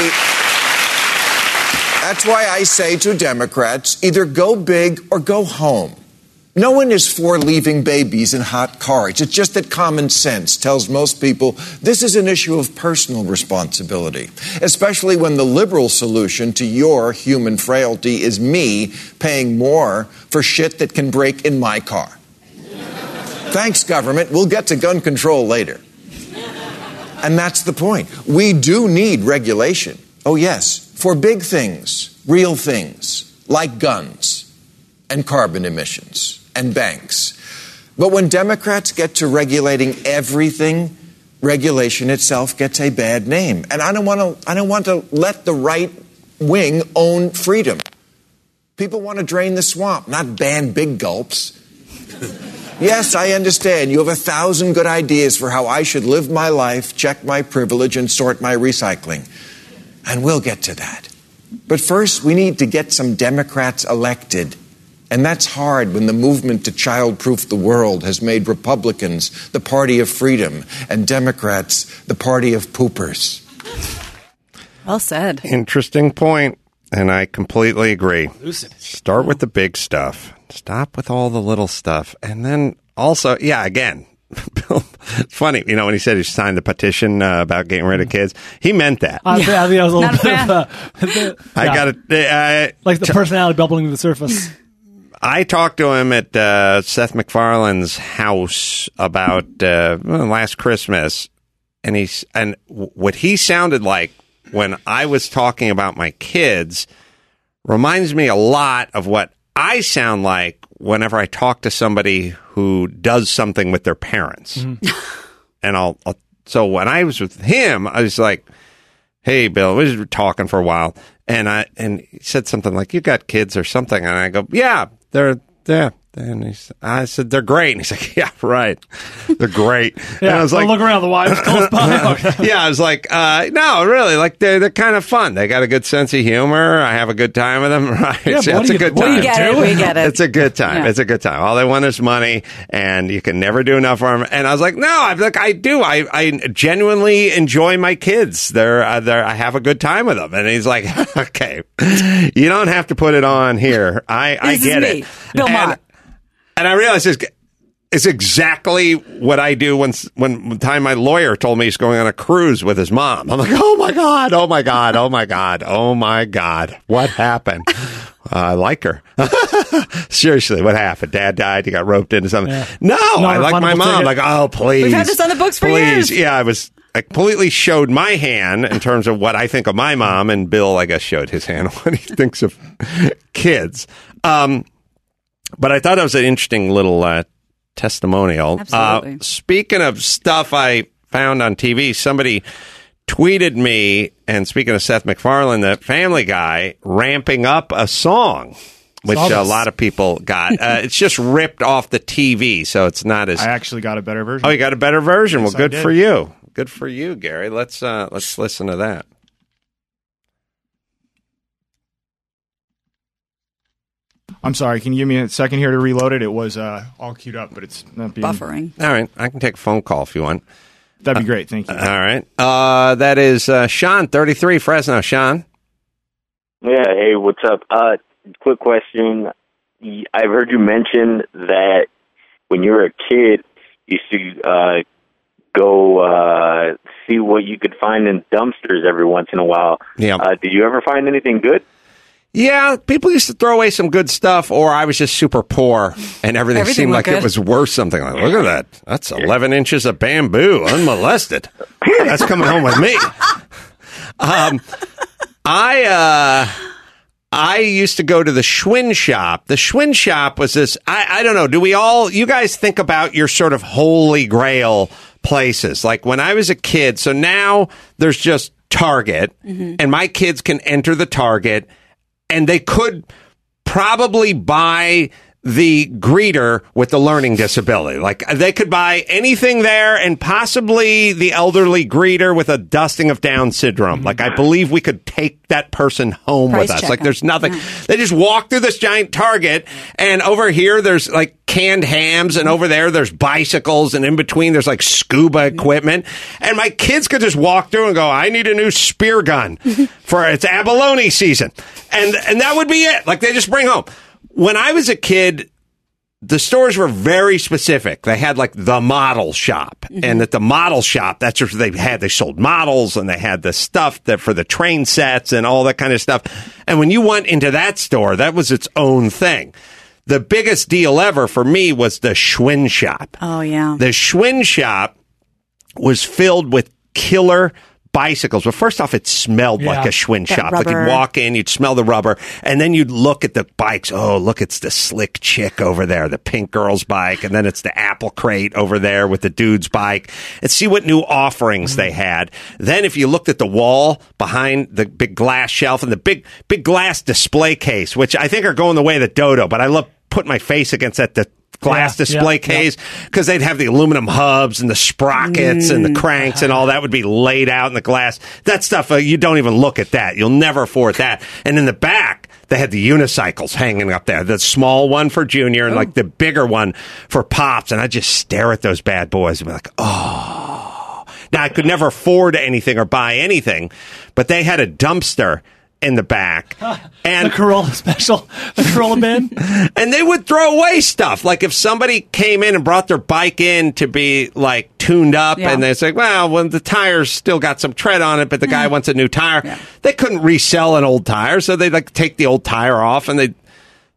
why I say to Democrats, either go big or go home. No one is for leaving babies in hot cars. It's just that common sense tells most people this is an issue of personal responsibility, especially when the liberal solution to your human frailty is me paying more for shit that can break in my car. Thanks, government. We'll get to gun control later. And that's the point. We do need regulation. Oh, yes, for big things, real things, like guns and carbon emissions and banks. But when Democrats get to regulating everything, regulation itself gets a bad name. And I don't want to let the right wing own freedom. People want to drain the swamp, not ban big gulps. Yes, I understand. You have 1,000 good ideas for how I should live my life, check my privilege, and sort my recycling. And we'll get to that. But first, we need to get some Democrats elected. And that's hard when the movement to child-proof the world has made Republicans the party of freedom and Democrats the party of poopers. Well said. Interesting point, and I completely agree. Lucid. Start with the big stuff. Stop with all the little stuff. And then also, yeah, again, it's funny, you know, when he said he signed the petition about getting rid of kids, he meant that. I think I was a little bit of I got it. like the personality bubbling to the surface. I talked to him at Seth MacFarlane's house about last Christmas, and what he sounded like when I was talking about my kids reminds me a lot of what I sound like whenever I talk to somebody who does something with their parents. And so when I was with him, I was like, "Hey, Bill," we were talking for a while, and he said something like, "You got kids or something?" And I go, "Yeah, they're there." And I said, "They're great." And he's like, "Yeah, right. They're great." Yeah, and I was like, look around the wires close by. Yeah, I was like, no, really, like they're kind of fun. They got a good sense of humor. I have a good time with them. Right? Yeah, it's a good time. We get it. It's a good time. Yeah. It's a good time. All they want is money, and you can never do enough for them. And I was like, no, I do. I genuinely enjoy my kids. I have a good time with them. And he's like, okay, you don't have to put it on here. I get it. Bill Maher. And I realized it's exactly what I do when the time my lawyer told me he's going on a cruise with his mom. I'm like, oh my God, oh my God, oh my God, oh my God. What happened? I like her. Seriously, what happened? Dad died. He got roped into something. Yeah. No, I like my mom. Like, oh, please. We've had this on the books for years. Yeah, I completely showed my hand in terms of what I think of my mom, and Bill, I guess, showed his hand what he thinks of kids. But I thought it was an interesting little testimonial. Absolutely. Speaking of stuff I found on TV, somebody tweeted me, and speaking of Seth MacFarlane, the Family Guy, ramping up a song, which a lot of people got. It's just ripped off the TV, so it's not as... I actually got a better version. Oh, you got a better version? Yes, well, good for you. Good for you, Gary. Let's listen to that. I'm sorry, can you give me a second here to reload it? It was all queued up, but it's not being... Buffering. All right, I can take a phone call if you want. That'd be great, thank you. All right. That is Sean, 33, Fresno. Sean? Yeah, hey, what's up? Quick question. I've heard you mention that when you were a kid, you used to go see what you could find in dumpsters every once in a while. Yeah. Did you ever find anything good? Yeah, people used to throw away some good stuff, or I was just super poor, and everything seemed like it was worth something. Like, look at that. That's 11 inches of bamboo, unmolested. That's coming home with me. I used to go to the Schwinn Shop. The Schwinn Shop was this, I don't know, you guys think about your sort of holy grail places? Like when I was a kid, so now there's just Target, and my kids can enter the Target, and they could probably buy the greeter with the learning disability. Like they could buy anything there, and possibly the elderly greeter with a dusting of Down syndrome. Like I believe we could take that person home with us. Like there's nothing. They just walk through this giant Target, and over here there's like canned hams, and over there's bicycles, and in between there's like scuba equipment. And my kids could just walk through and go, I need a new spear gun for it's abalone season. And that would be it. Like they just bring home. When I was a kid, the stores were very specific. They had like the model shop, and at the model shop, that's what they had. They sold models, and they had the stuff that for the train sets and all that kind of stuff. And when you went into that store, that was its own thing. The biggest deal ever for me was the Schwinn Shop. Oh, yeah. The Schwinn Shop was filled with killer bicycles. Well, first off, it smelled like a Schwinn Shop. Rubber. Like you'd walk in, you'd smell the rubber, and then you'd look at the bikes. Oh, look, it's the slick chick over there, the pink girl's bike, and then it's the apple crate over there with the dude's bike, and see what new offerings they had. Then if you looked at the wall behind the big glass shelf and the big glass display case, which I think are going the way of the Dodo, but I love putting my face against that glass display case, because they'd have the aluminum hubs and the sprockets and the cranks and all that would be laid out in the glass. That stuff, you don't even look at that. You'll never afford that. And in the back, they had the unicycles hanging up there. The small one for Junior and like the bigger one for Pops. And I'd just stare at those bad boys and be like, oh. Now, I could never afford anything or buy anything, but they had a dumpster in the back, and the Corolla special, the Corolla bin, and they would throw away stuff. Like if somebody came in and brought their bike in to be like tuned up, and they say, well, the tires still got some tread on it, but the guy wants a new tire. They couldn't resell an old tire, so they'd like take the old tire off, and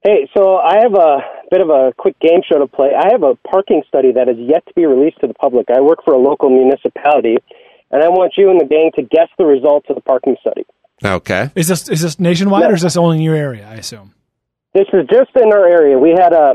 Hey, so I have a bit of a quick game show to play. I have a parking study that is yet to be released to the public. I work for a local municipality, and I want you and the gang to guess the results of the parking study. Okay. Is this nationwide or is this only in your area, I assume? This is just in our area. We had a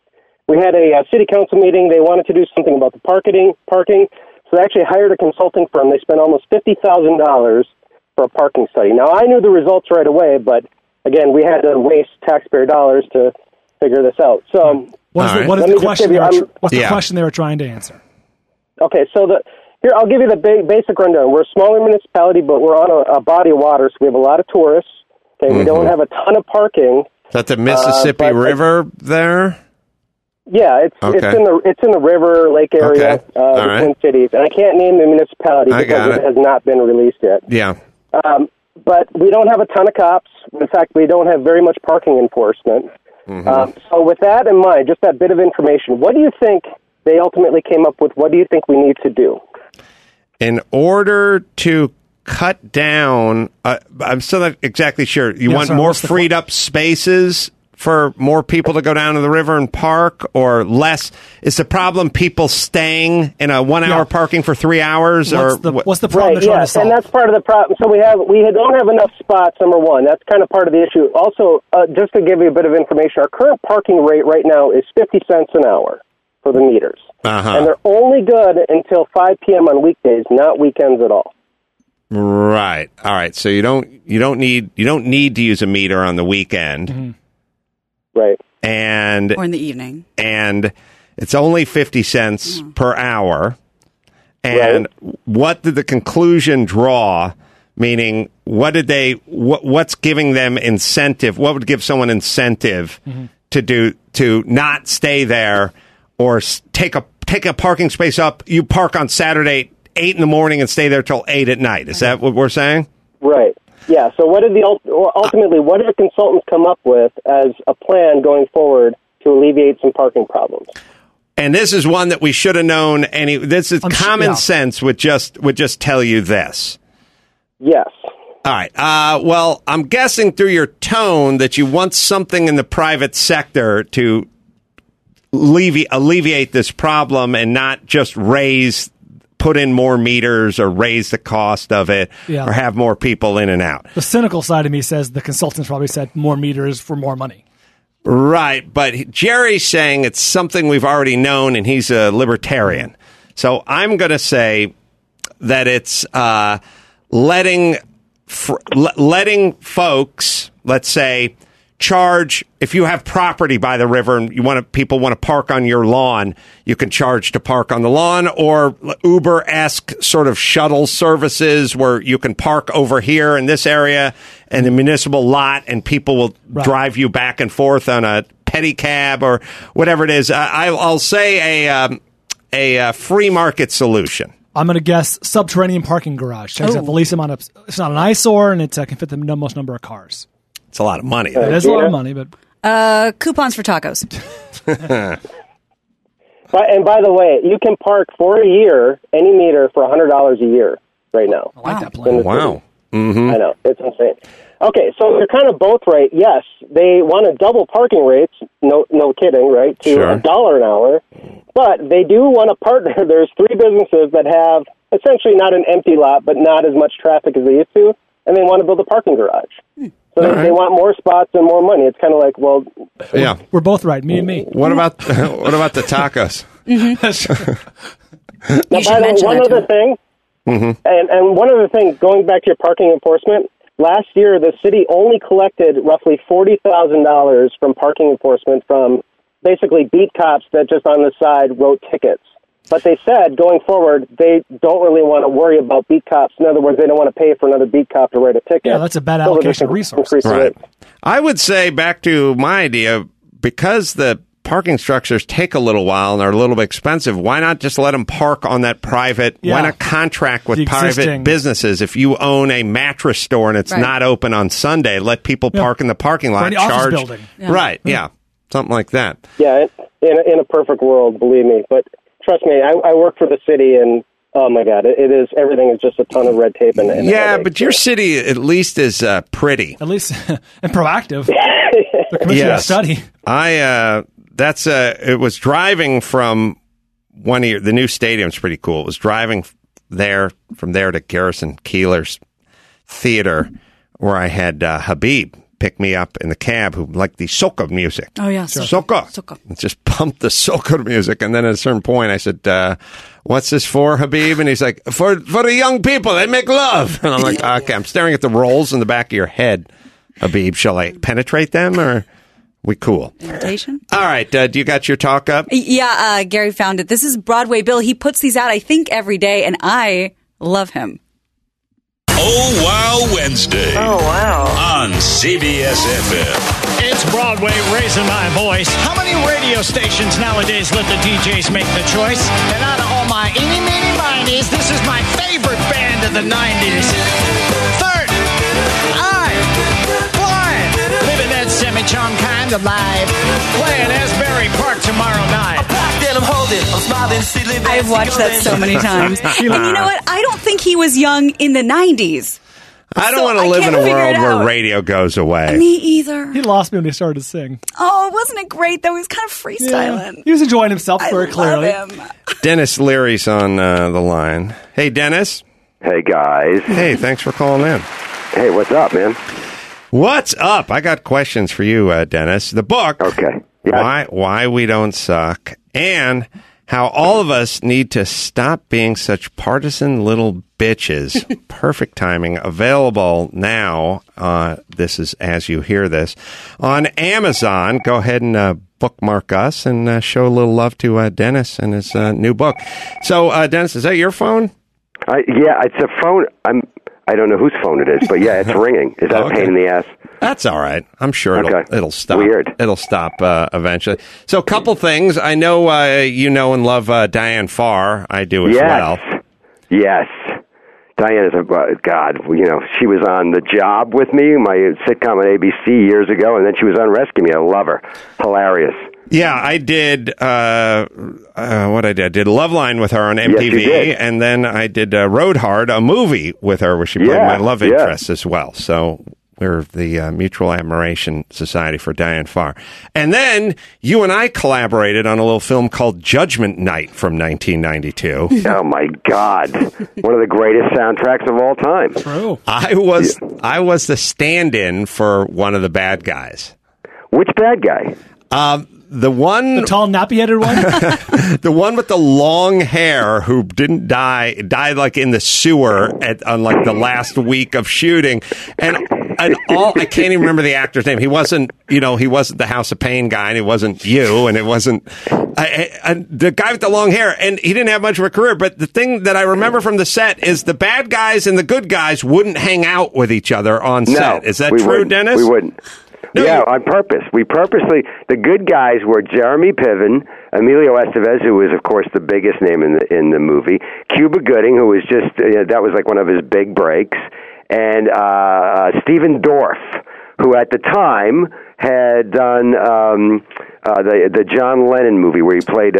city council meeting. They wanted to do something about the parking. So they actually hired a consulting firm. They spent almost $50,000 for a parking study. Now, I knew the results right away, but again, we had to waste taxpayer dollars to figure this out. So, what's the question they were trying to answer? Okay, so here I'll give you the basic rundown. We're a smaller municipality, but we're on a body of water, so we have a lot of tourists. Okay, we don't have a ton of parking. Is that the Mississippi River there? Yeah, it's in the river lake area, the Twin Cities, and I can't name the municipality because it has not been released yet. Yeah. But we don't have a ton of cops. In fact, we don't have very much parking enforcement. So with that in mind, just that bit of information, what do you think they ultimately came up with? What do you think we need to do? In order to cut down, I'm still not exactly sure. You want more freed up spaces for more people to go down to the river and park, or less? Is the problem people staying in a 1 hour parking for 3 hours? What's the problem they're trying to solve? And that's part of the problem. So we don't have enough spots, number one. That's kind of part of the issue. Also, just to give you a bit of information, our current parking rate right now is 50 cents an hour for the meters. And they're only good until 5 p.m. on weekdays, not weekends at all. Right. All right. So you don't need to use a meter on the weekend. Right. Or in the evening. And it's only 50 cents per hour. And what did the conclusion draw? Meaning, what's giving them incentive? What would give someone incentive to not stay there or take a parking space up? You park on Saturday 8 in the morning and stay there till 8 at night. Is that what we're saying? Right. Yeah. So what did the consultants come up with as a plan going forward to alleviate some parking problems? And this is one that we should have known. This is common sense would just tell you this. Yes. All right. Well, I'm guessing through your tone that you want something in the private sector to alleviate this problem and not just put in more meters or raise the cost of it or have more people in and out. The cynical side of me says the consultants probably said more meters for more money. Right, but Jerry's saying it's something we've already known, and he's a libertarian. So I'm going to say that it's letting folks, let's say, charge. If you have property by the river and people want to park on your lawn, you can charge to park on the lawn, or Uber-esque sort of shuttle services where you can park over here in this area and the municipal lot, and people will drive you back and forth on a pedicab or whatever it is. I'll say a free market solution. I'm going to guess subterranean parking garage. So you have to lease them it's not an eyesore, and it can fit the most number of cars. It's a lot of money. It is a lot of money, but coupons for tacos. And by the way, you can park for a year, any meter, for $100 a year right now. I like that plan. Wow. I know. It's insane. Okay, so they're kind of both right. Yes, they want to double parking rates, no kidding, right, to $1 an hour. But they do want to partner. There's 3 businesses that have essentially not an empty lot, but not as much traffic as they used to, and they want to build a parking garage. So they want more spots and more money. It's kind of like, well, we're both right, me and me. What about the tacos? Now, by the way, one other thing, and one other thing, going back to your parking enforcement, last year the city only collected roughly $40,000 from parking enforcement from basically beat cops that just on the side wrote tickets. But they said, going forward, they don't really want to worry about beat cops. In other words, they don't want to pay for another beat cop to write a ticket. Yeah, that's a bad allocation of resources. Right. I would say, back to my idea, because the parking structures take a little while and are a little bit expensive, why not just let them park on that private? Why not contract with private businesses? If you own a mattress store and it's not open on Sunday, let people park in the parking lot. Office building. Right, something like that. Yeah, in a perfect world, believe me. But trust me, I work for the city, and oh my God, everything is just a ton of red tape. And but your city at least is pretty. At least, and proactive. The commission study. It was driving from the new stadium's pretty cool. It was driving from there to Garrison Keillor's theater, where I had Habib pick me up in the cab, who liked the soca music. Oh, yeah. Soca. Just pumped the soca music. And then at a certain point, I said, what's this for, Habib? And he's like, for the young people, they make love. And I'm like, okay, I'm staring at the rolls in the back of your head, Habib. Shall I penetrate them, or we cool? Invitation? All right. Do you got your talk up? Yeah, Gary found it. This is Broadway Bill. He puts these out, I think, every day, and I love him. Oh, Wow Wednesday. Oh, wow. On CBS FM. It's Broadway raising my voice. How many radio stations nowadays let the DJs make the choice? And out of all my eeny, meeny, minies, this is my favorite band of the 90s. Third, flying, living that semi-charm kind of life. Playing Asbury Park tomorrow night. I've watched that so many times. And you know what? I don't think he was young in the 90s. I don't want to live in a world where radio goes away. Me either. He lost me when he started to sing. Oh, wasn't it great, though? He was kind of freestyling. Yeah. He was enjoying himself very clearly. Love him. Dennis Leary's on the line. Hey, Dennis. Hey, guys. Hey, thanks for calling in. Hey, what's up, man? What's up? I got questions for you, Dennis. The book, okay. Yeah. Why We Don't Suck, and how all of us need to stop being such partisan little bitches. Perfect timing. Available now. This is as you hear this on Amazon. Go ahead and bookmark us and show a little love to Dennis and his new book. So, Dennis, is that your phone? Yeah, it's a phone. I don't know whose phone it is, but yeah, it's ringing. Is that a pain in the ass? That's all right. I'm sure it'll stop. Weird. It'll stop eventually. So a couple things. I know you know and love Diane Farr. I do as well. Yes. Diane is God. You know, she was on The Job with me, my sitcom on ABC years ago, and then she was on Rescue Me. I love her. Hilarious. Yeah, I did. What I did Loveline with her on MTV, yes, and then I did Road Hard, a movie with her where she played my love interest as well. So we're the Mutual Admiration Society for Diane Farr. And then you and I collaborated on a little film called Judgment Night from 1992. Oh my God! One of the greatest soundtracks of all time. True. I was the stand-in for one of the bad guys. Which bad guy? The tall, nappy-headed one? The one with the long hair who didn't died like in the sewer on like the last week of shooting. And I can't even remember the actor's name. He wasn't the House of Pain guy, and it wasn't you, and it wasn't the guy with the long hair, and he didn't have much of a career. But the thing that I remember from the set is the bad guys and the good guys wouldn't hang out with each other on set. Is that true, Dennis? We wouldn't. No, yeah, on purpose. The good guys were Jeremy Piven, Emilio Estevez, who was, of course, the biggest name in the movie, Cuba Gooding, who was just, that was like one of his big breaks, and Stephen Dorff, who at the time had done the John Lennon movie where he played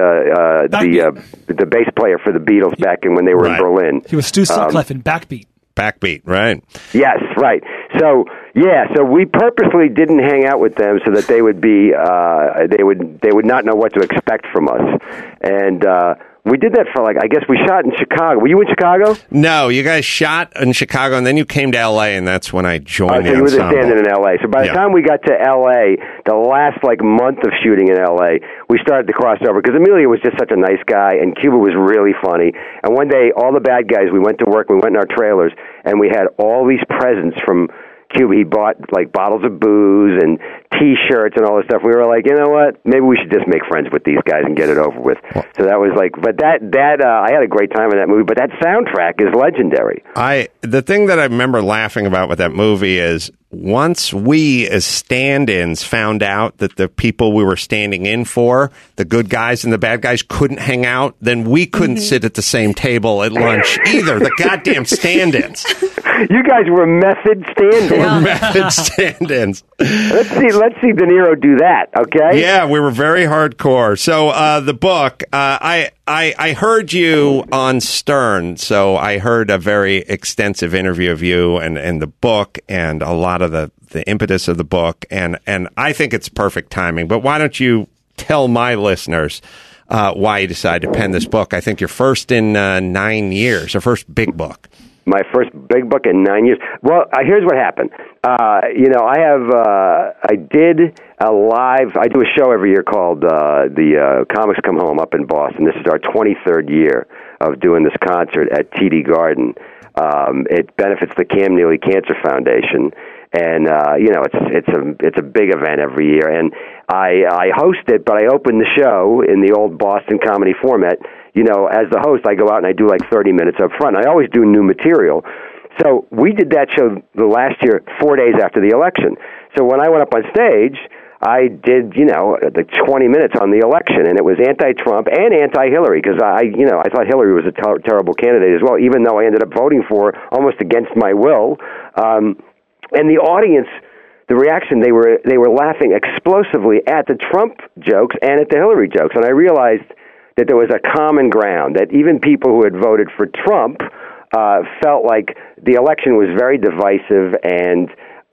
the bass player for the Beatles back when they were in Berlin. He was Stu Sutcliffe in Backbeat. Backbeat, right? Yes, right. So we purposely didn't hang out with them so that they would be they would not know what to expect from us, and we did that for I guess we shot in Chicago. Were you in Chicago? No, you guys shot in Chicago, and then you came to L.A., and that's when I joined the ensemble. So you were the stand-in in L.A. So by the time we got to L.A., the last month of shooting in L.A., we started to cross over because Emilio was just such a nice guy, and Cuba was really funny. And one day, all the bad guys, we went to work, we went in our trailers, and we had all these presents from Cuba. He bought bottles of booze and T-shirts and all this stuff. We were like, you know what? Maybe we should just make friends with these guys and get it over with. So that was but I had a great time in that movie. But that soundtrack is legendary. The thing that I remember laughing about with that movie is once we as stand-ins found out that the people we were standing in for, the good guys and the bad guys, couldn't hang out, then we couldn't sit at the same table at lunch either. The goddamn stand-ins. You guys were method stand-ins. We're method stand-ins. Let's see De Niro do that, okay? Yeah, we were very hardcore. So the book, I heard you on Stern, so I heard a very extensive interview of you and the book and a lot of the impetus of the book, and I think it's perfect timing. But why don't you tell my listeners why you decided to pen this book? I think your first in 9 years, or first big book. My first big book in 9 years. Well, here's what happened. I do a show every year called the Comics Come Home up in Boston. This is our 23rd year of doing this concert at TD Garden. It benefits the Cam Neely Cancer Foundation. And it's a big event every year, and I host it, but I open the show in the old Boston comedy format. As the host, I go out and I do like 30 minutes up front. I always do new material. So we did that show the last year, 4 days after the election. So when I went up on stage, I did the 20 minutes on the election, and it was anti-Trump and anti-Hillary, because I thought Hillary was a terrible candidate as well, even though I ended up voting for her almost against my will. And the audience, the reaction, they were laughing explosively at the Trump jokes and at the Hillary jokes. And I realized that there was a common ground, that even people who had voted for Trump felt like the election was very divisive and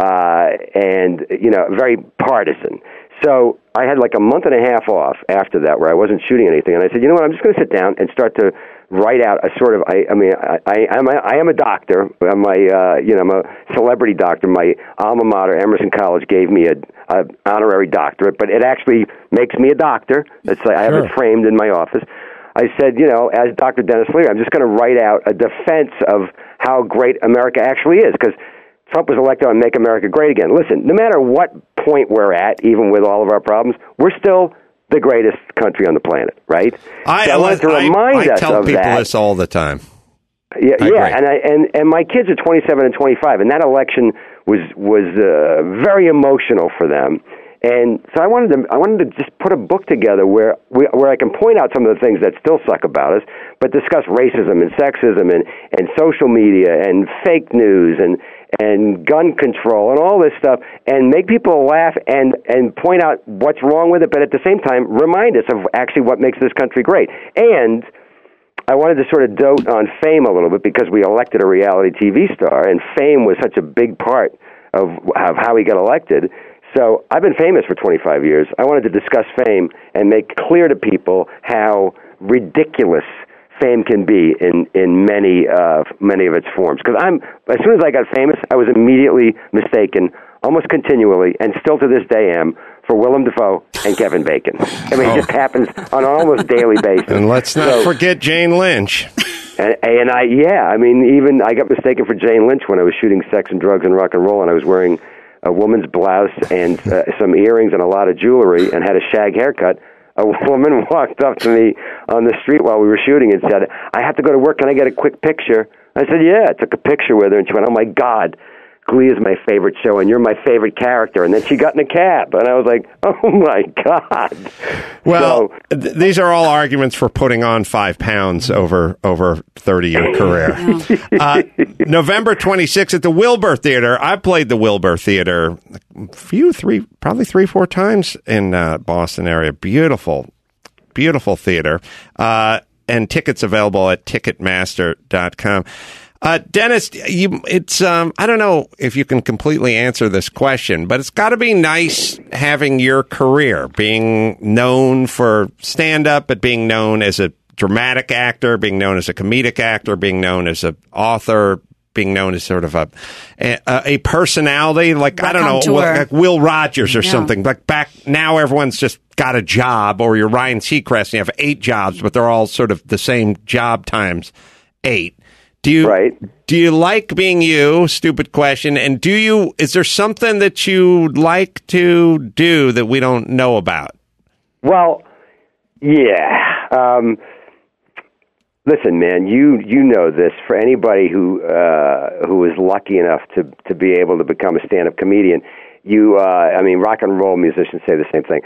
very partisan. So I had like a month and a half off after that where I wasn't shooting anything. And I said, you know what, I'm just going to sit down and start to write out a sort of, I am a doctor. I'm I'm a celebrity doctor. My alma mater, Emerson College, gave me a honorary doctorate, but it actually makes me a doctor. It's like I have it framed in my office. I said, as Dr. Dennis Leary, I'm just going to write out a defense of how great America actually is, because Trump was elected on Make America Great Again. Listen, no matter what point we're at, even with all of our problems, we're still the greatest country on the planet, right? I wanted to remind us of that. I tell people this all the time. Yeah, and my kids are 27 and 25, and that election was very emotional for them. And so I wanted to just put a book together where I can point out some of the things that still suck about us, but discuss racism and sexism and social media and fake news and gun control and all this stuff, and make people laugh and point out what's wrong with it, but at the same time remind us of actually what makes this country great. And I wanted to sort of dote on fame a little bit, because we elected a reality TV star, and fame was such a big part of how he got elected. So I've been famous for 25 years. I wanted to discuss fame and make clear to people how ridiculous fame can be in many of its forms. Because as soon as I got famous, I was immediately mistaken, almost continually, and still to this day am, for Willem Dafoe and Kevin Bacon. I mean, it just happens on an almost daily basis. And let's not forget Jane Lynch. And I got mistaken for Jane Lynch when I was shooting Sex and Drugs and Rock and Roll, and I was wearing a woman's blouse and some earrings and a lot of jewelry and had a shag haircut. A woman walked up to me on the street while we were shooting and said, "I have to go to work. Can I get a quick picture?" I said, "Yeah." I took a picture with her, and she went, "Oh, my God, Glee is my favorite show, and you're my favorite character." And then she got in a cab, and I was like, "Oh, my God." Well, these are all arguments for putting on 5 pounds over 30-year career. November 26th at the Wilbur Theater. I played the Wilbur Theater probably 3-4 times in Boston area. Beautiful theater. And tickets available at Ticketmaster.com. Dennis, I don't know if you can completely answer this question, but it's got to be nice having your career, being known for stand-up, but being known as a dramatic actor, being known as a comedic actor, being known as an author, being known as sort of a personality, like, I don't know, like Will Rogers or something. Like back now, everyone's just got a job, or you're Ryan Seacrest and you have 8 jobs, but they're all sort of the same job times 8. Do you like being you? Stupid question. And is there something that you like to do that we don't know about? Well, yeah. Listen, man, you know this. For anybody who is lucky enough to be able to become a stand-up comedian, rock and roll musicians say the same thing.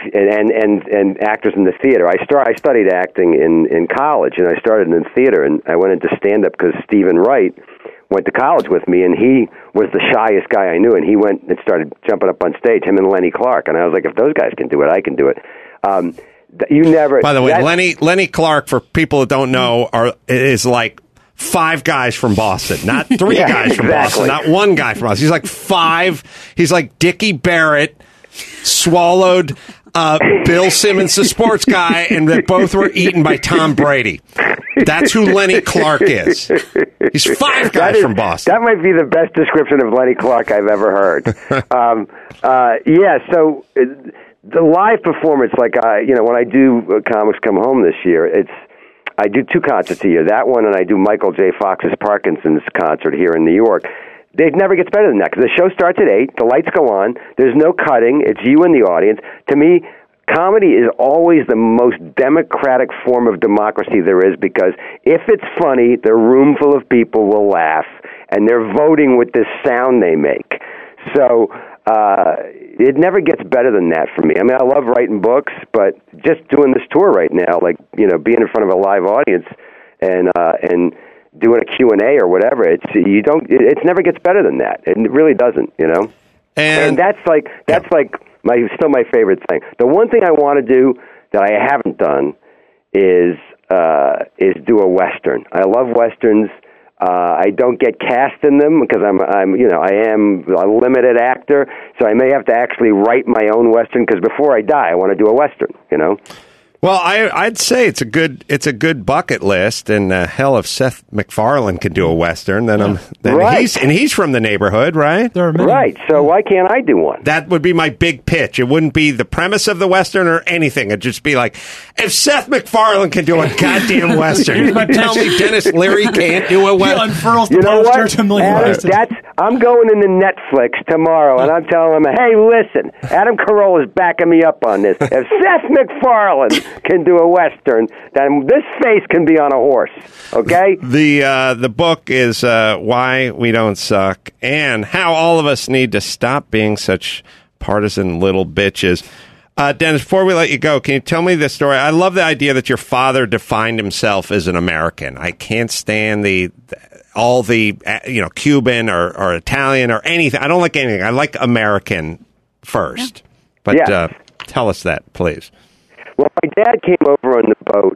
And actors in the theater. I studied acting in college, and I started in theater, and I went into stand-up because Stephen Wright went to college with me, and he was the shyest guy I knew, and he went and started jumping up on stage, him and Lenny Clark, and I was like, if those guys can do it, I can do it. You never. By the way, Lenny Clark, for people that don't know, is like 5 guys from Boston, not 3 guys from Boston, not 1 guy from Boston. He's like 5. He's like Dickie Barrett swallowed Bill Simmons, the sports guy, and they both were eaten by Tom Brady. That's who Lenny Clark is. He's 5 guys from Boston. That might be the best description of Lenny Clark I've ever heard. So the live performance, like when I do Comics Come Home this year, I do 2 concerts a year. That one, and I do Michael J. Fox's Parkinson's concert here in New York. It never gets better than that because the show starts at 8, the lights go on, there's no cutting, it's you and the audience. To me, comedy is always the most democratic form of democracy there is because if it's funny, the room full of people will laugh, and they're voting with this sound they make. So it never gets better than that for me. I mean, I love writing books, but just doing this tour right now, like, being in front of a live audience and doing a Q&A or whatever, it never gets better than that. It really doesn't, And that's still my favorite thing. The one thing I want to do that I haven't done is do a Western. I love Westerns. I don't get cast in them because I am a limited actor, so I may have to actually write my own Western because before I die, I want to do a Western, Well, I'd say it's a good bucket list, and hell, if Seth MacFarlane could do a Western, then right. he's from the neighborhood, right? Right. So why can't I do one? That would be my big pitch. It wouldn't be the premise of the Western or anything. It'd just be like, if Seth MacFarlane can do a goddamn Western, you tell me Dennis Leary can't do a Western. He unfurls the poster to Adam, I'm going into Netflix tomorrow, and I'm telling them, hey, listen, Adam Carolla is backing me up on this. If Seth MacFarlane can do a Western, then this face can be on a horse, okay? The book is Why We Don't Suck and how all of us need to stop being such partisan little bitches. Dennis, before we let you go, can you tell me the story? I love the idea that your father defined himself as an American. I can't stand all the Cuban or Italian or anything. I don't like anything. I like American first. But tell us that, please. Well, my dad came over on the boat,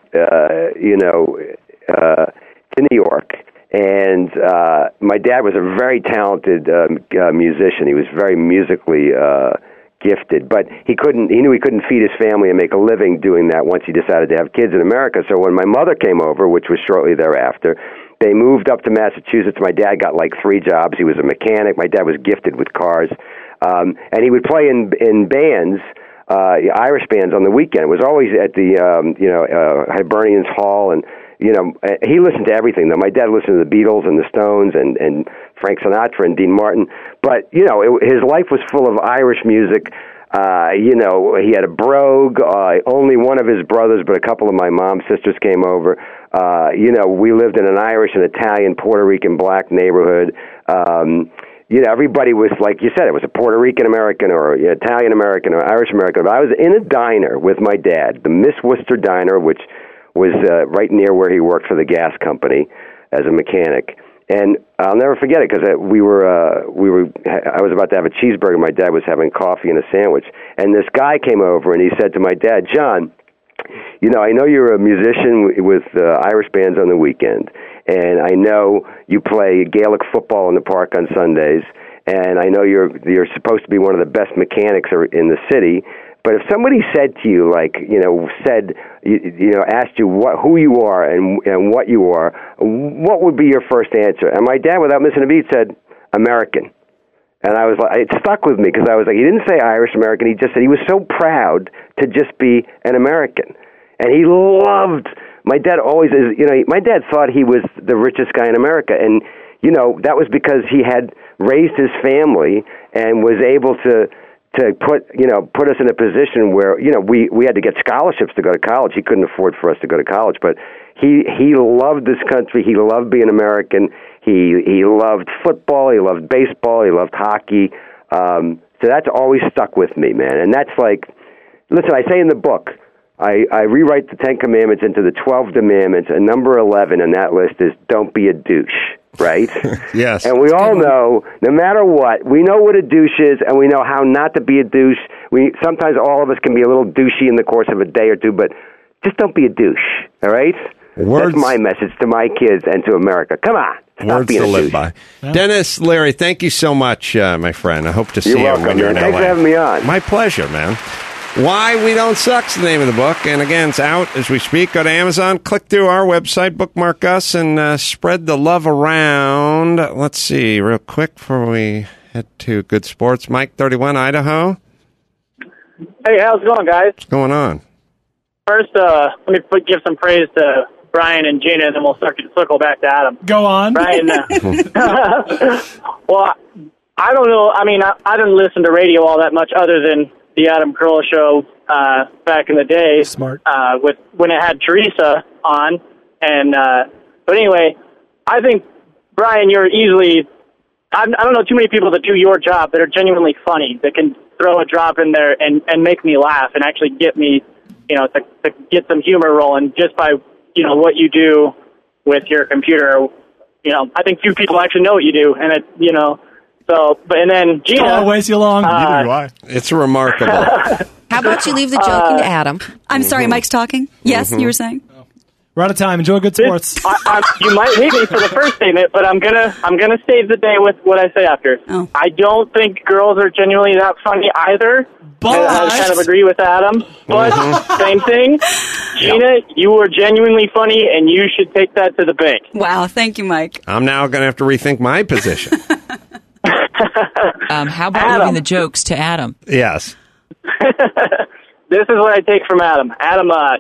to New York, and my dad was a very talented musician. He was very musically gifted, but he knew he couldn't feed his family and make a living doing that once he decided to have kids in America. So when my mother came over, which was shortly thereafter, they moved up to Massachusetts. My dad got like 3 jobs. He was a mechanic. My dad was gifted with cars, and he would play in bands. Irish bands on the weekend. It was always at the Hibernians Hall, and he listened to everything. Though my dad listened to the Beatles and the Stones and Frank Sinatra and Dean Martin. But his life was full of Irish music. He had a brogue. Only one of his brothers, but a couple of my mom's sisters came over. We lived in an Irish and Italian, Puerto Rican black neighborhood. Everybody was, like you said, it was a Puerto Rican American or Italian American or Irish American. But I was in a diner with my dad, the Miss Worcester Diner, which was right near where he worked for the gas company as a mechanic. And I'll never forget it because I was about to have a cheeseburger. My dad was having coffee and a sandwich. And this guy came over and he said to my dad, John, I know you're a musician with Irish bands on the weekend, and I know you play Gaelic football in the park on Sundays, and I know you're supposed to be one of the best mechanics in the city. But if somebody said to you, asked you who you are and what you are, what would be your first answer? And my dad, without missing a beat, said, American. And I was like, it stuck with me because I was like, he didn't say Irish American. He just said he was so proud to just be an American. And he loved, my dad always is, my dad thought he was the richest guy in America. And, that was because he had raised his family and was able to put us in a position where, we had to get scholarships to go to college. He couldn't afford for us to go to college, but he loved this country. He loved being American. He loved football. He loved baseball. He loved hockey. So that's always stuck with me, man. And that's like, listen, I say in the book, I rewrite the 10 Commandments into the 12 Commandments, and number 11 on that list is don't be a douche. right? Yes. And we all know, no matter what, we know what a douche is, and we know how not to be a douche. Sometimes all of us can be a little douchey in the course of a day or two, but just don't be a douche, all right? That's my message to my kids and to America. Come on. Words to live by. Yeah. Dennis Leary, thank you so much, my friend. I hope to see you when you're in LA. Thanks for having me on. My pleasure, man. Why We Don't Suck's the name of the book. And again, it's out as we speak. Go to Amazon, click through our website, bookmark us, and spread the love around. Let's see, real quick before we head to Good Sports. Mike, 31, Idaho. Hey, how's it going, guys? What's going on? First, let me give some praise to Brian and Gina, and then we'll circle back to Adam. Go on. Brian, well, I don't know. I mean, I didn't listen to radio all that much other than the Adam Carolla show back in the day. Smart. When it had Teresa on. And but anyway, I think, Brian, you're easily... I don't know too many people that do your job that are genuinely funny, that can throw a drop in there and make me laugh and actually get me, to get some humor rolling just by, what you do with your computer. I think few people actually know what you do, and and then Gina. Always you long. It's remarkable. How about you leave the joking to Adam? I'm sorry, Mike's talking. Yes, you were saying. We're out of time. Enjoy Good Sports. You might hate me for the first statement, but I'm gonna save the day with what I say after. Oh. I don't think girls are genuinely that funny either. But I kind of agree with Adam. But same thing, Gina, you are genuinely funny, and you should take that to the bank. Wow, thank you, Mike. I'm now going to have to rethink my position. How about leaving the jokes to Adam? Yes. This is what I take from Adam. Adam, I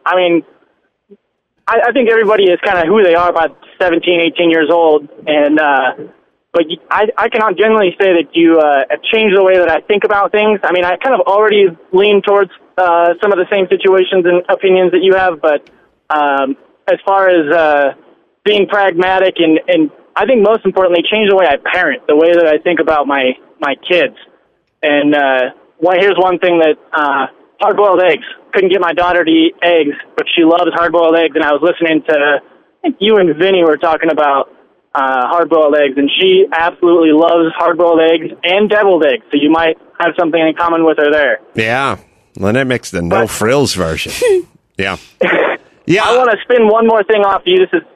think everybody is kind of who they are by 17, 18 years old, and but I can generally say that you have changed the way that I think about things. I mean, I kind of already lean towards some of the same situations and opinions that you have, but as far as being pragmatic and I think most importantly, change the way I parent, the way that I think about my kids. And here's one thing that hard-boiled eggs. Couldn't get my daughter to eat eggs, but she loves hard-boiled eggs, and I was listening to, I think you and Vinny were talking about hard-boiled eggs, and she absolutely loves hard-boiled eggs and deviled eggs, so you might have something in common with her there. Yeah. Lynette makes the no-frills version. Yeah. Yeah. I want to spin one more thing off you. This is,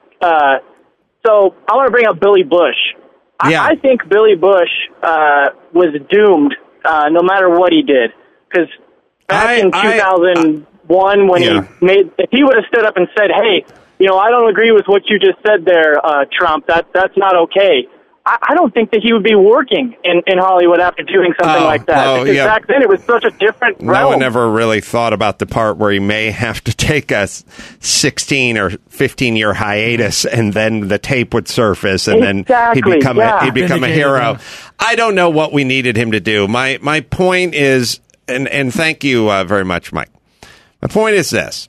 so I want to bring up Billy Bush. I think Billy Bush was doomed no matter what he did, because back in 2001, when if he would have stood up and said, "Hey, I don't agree with what you just said there, Trump. That's not okay." I don't think that he would be working in Hollywood after doing something like that. Because back then it was such a different realm. No one ever really thought about the part where he may have to take a 16 or 15-year hiatus, and then the tape would surface, and then he'd become a hero. I don't know what we needed him to do. My point is, and thank you very much, Mike. My point is this.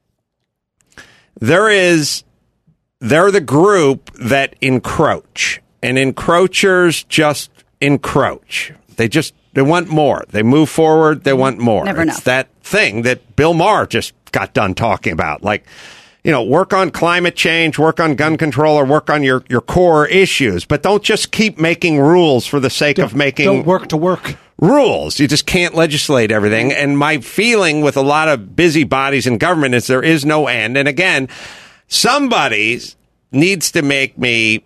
They're the group that encroach. And encroachers just encroach. They want more. They move forward. They want more. Never enough. It's that thing that Bill Maher just got done talking about. Like, work on climate change, work on gun control, or work on your core issues. But don't just keep making rules for the sake of making... Don't work to work. Rules. You just can't legislate everything. And my feeling with a lot of busy bodies in government is there is no end. And again, somebody needs to make me...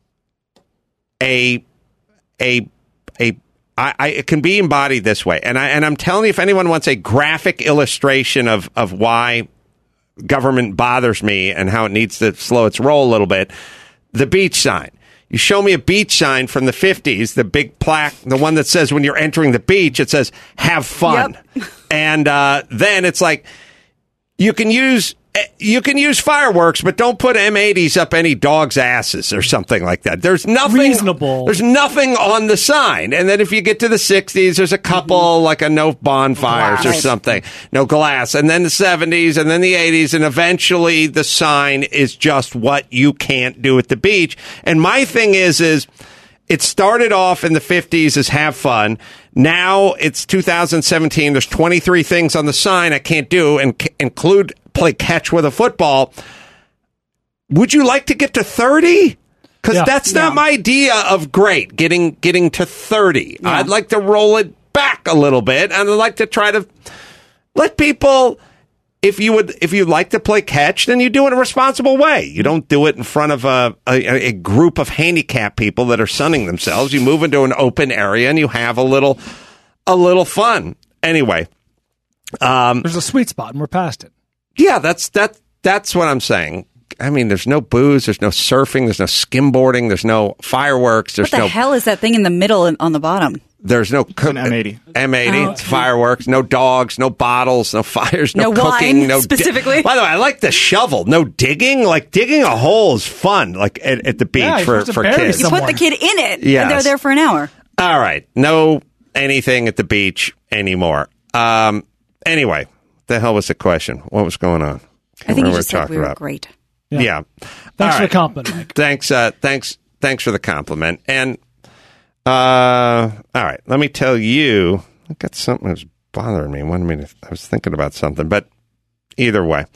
it can be embodied this way, and I'm telling you, if anyone wants a graphic illustration of why government bothers me and how it needs to slow its roll a little bit, the beach sign. You show me a beach sign from the 50s, the big plaque, the one that says when you're entering the beach, it says "Have fun," and then it's like you can use fireworks, but don't put M80s up any dog's asses or something like that. There's nothing reasonable. There's nothing on the sign. And then if you get to the 60s, there's a couple, like a no bonfires or something, no glass. And then the 70s, and then the 80s, and eventually the sign is just what you can't do at the beach. And my thing is it started off in the 50s as have fun. Now it's 2017. There's 23 things on the sign I can't do, and include play catch with a football. Would you like to get to 30? Because that's not my idea of great, getting to 30. Yeah. I'd like to roll it back a little bit, and I'd like to try to let people... If you like to play catch, then you do it in a responsible way. You don't do it in front of a group of handicapped people that are sunning themselves. You move into an open area and you have a little fun. Anyway, there's a sweet spot, and we're past it. Yeah, that's what I'm saying. I mean, there's no booze, there's no surfing, there's no skimboarding, there's no fireworks. What the hell is that thing in the middle and on the bottom? There's no M80. M80, fireworks, no dogs, no bottles, no fires, no cooking, wine, no specifically. By the way, I like the shovel. No digging. Like digging a hole is fun. Like at the beach for kids. You put the kid in it, yes. and they're there for an hour. All right, no anything at the beach anymore. Anyway, the hell was the question? What was going on? I think you just said we were great. Yeah. Thanks for the compliment, Mike. Thanks for the compliment. And all right, let me tell you, I got something that's bothering me. I was thinking about something, but either way,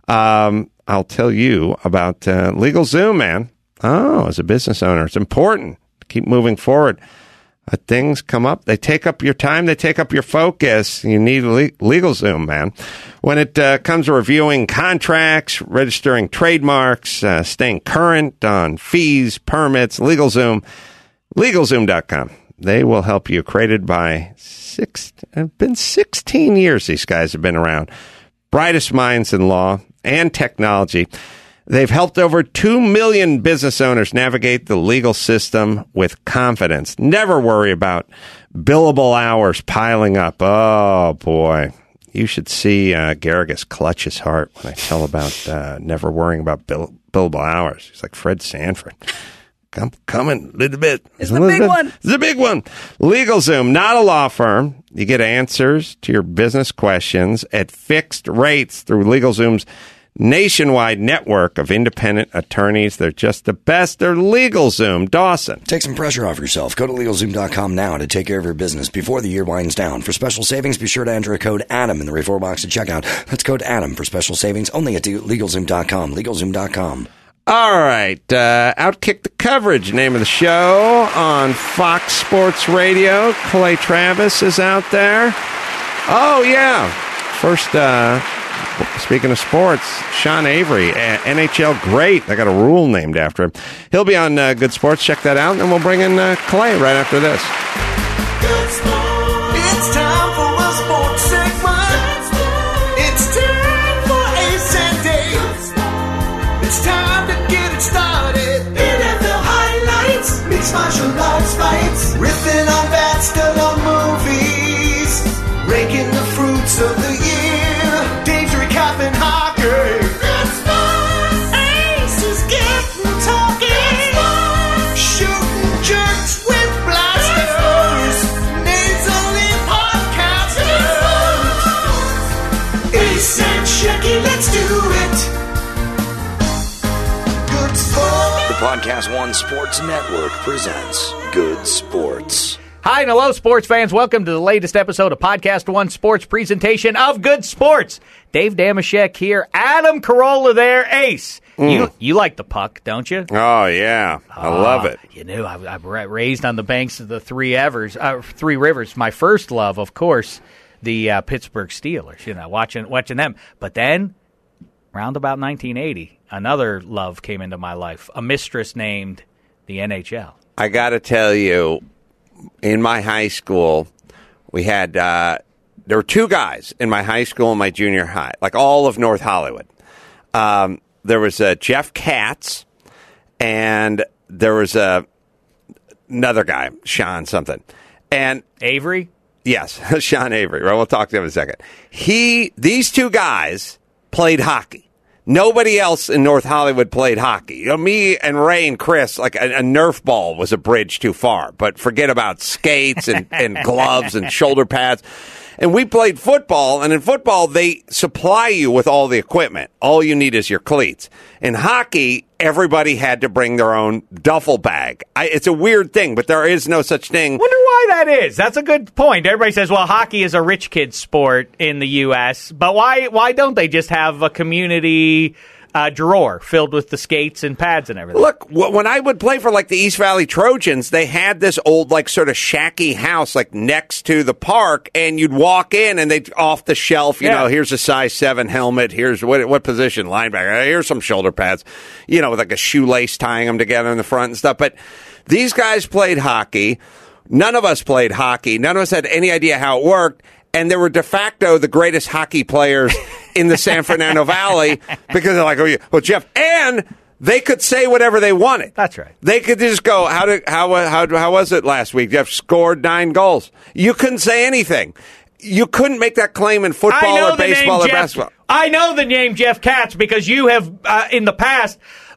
I'll tell you about LegalZoom, man. Oh, as a business owner, it's important to keep moving forward. Things come up. They take up your time. They take up your focus. You need LegalZoom, man. When it comes to reviewing contracts, registering trademarks, staying current on fees, permits, LegalZoom, LegalZoom.com. They will help you. Created by have been 16 years these guys have been around. Brightest minds in law and technology. They've helped over 2 million business owners navigate the legal system with confidence. Never worry about billable hours piling up. Oh, boy. You should see Garrigus clutch his heart when I tell about never worrying about billable hours. He's like Fred Sanford. Coming a little bit. It's the big one. It's the big one. LegalZoom, not a law firm. You get answers to your business questions at fixed rates through LegalZoom's nationwide network of independent attorneys. They're just the best. They're LegalZoom. Dawson. Take some pressure off yourself. Go to LegalZoom.com now to take care of your business before the year winds down. For special savings, be sure to enter a code ADAM in the referral box at checkout. That's code ADAM for special savings only at LegalZoom.com. LegalZoom.com. All right. Outkick the Coverage, name of the show on Fox Sports Radio. Clay Travis is out there. Oh, yeah. First, speaking of sports, Sean Avery, NHL great. They got a rule named after him. He'll be on Good Sports. Check that out. And we'll bring in Clay right after this. Good Sports. It's time for a sports segment. It's time for Ace and Dave. It's time to get it started. NFL highlights, mixed martial arts fights, riffing on bats, still on movies, ranking the fruits of the year, Dave's recapping hockey. Good Sports. Ace is getting talking. Shooting jerks with blasters. Names only podcasters. Ace and Shecky, let's do it. Good Sports. The Podcast One Sports Network presents Good Sports. Hi and hello, sports fans. Welcome to the latest episode of Podcast One Sports presentation of Good Sports. Dave Damashek here. Adam Carolla there. Ace. You like the puck, don't you? Oh, yeah. I love it. You know, I'm raised on the banks of the Three Rivers. My first love, of course, the Pittsburgh Steelers, you know, watching them. But then, around about 1980, another love came into my life, a mistress named the NHL. I got to tell you, in my high school, we had, there were two guys in my high school and my junior high, like all of North Hollywood. There was Jeff Katz, and there was another guy, Sean something. And Avery? Yes, Sean Avery. Right, we'll talk to him in a second. These two guys played hockey. Nobody else in North Hollywood played hockey. You know, me and Ray and Chris, like a Nerf ball was a bridge too far. But forget about skates and gloves and shoulder pads. And we played football, and in football, they supply you with all the equipment. All you need is your cleats. In hockey, everybody had to bring their own duffel bag. It's a weird thing, but there is no such thing. Wonder why that is. That's a good point. Everybody says, well, hockey is a rich kid sport in the U.S., but why don't they just have a community drawer filled with the skates and pads and everything. Look, when I would play for like the East Valley Trojans, they had this old like sort of shacky house like next to the park, and you'd walk in and they'd off the shelf, you know, here's a size 7 helmet, here's what position, linebacker, here's some shoulder pads, you know, with like a shoelace tying them together in the front and stuff. But these guys played hockey. None of us played hockey. None of us had any idea how it worked. And they were de facto the greatest hockey players in the San Fernando Valley because they're like, well, Jeff, and they could say whatever they wanted. That's right. They could just go, how was it last week? Jeff scored 9 goals. You couldn't say anything. You couldn't make that claim in football or baseball or basketball. I know the name Jeff Katz because you have, in the past,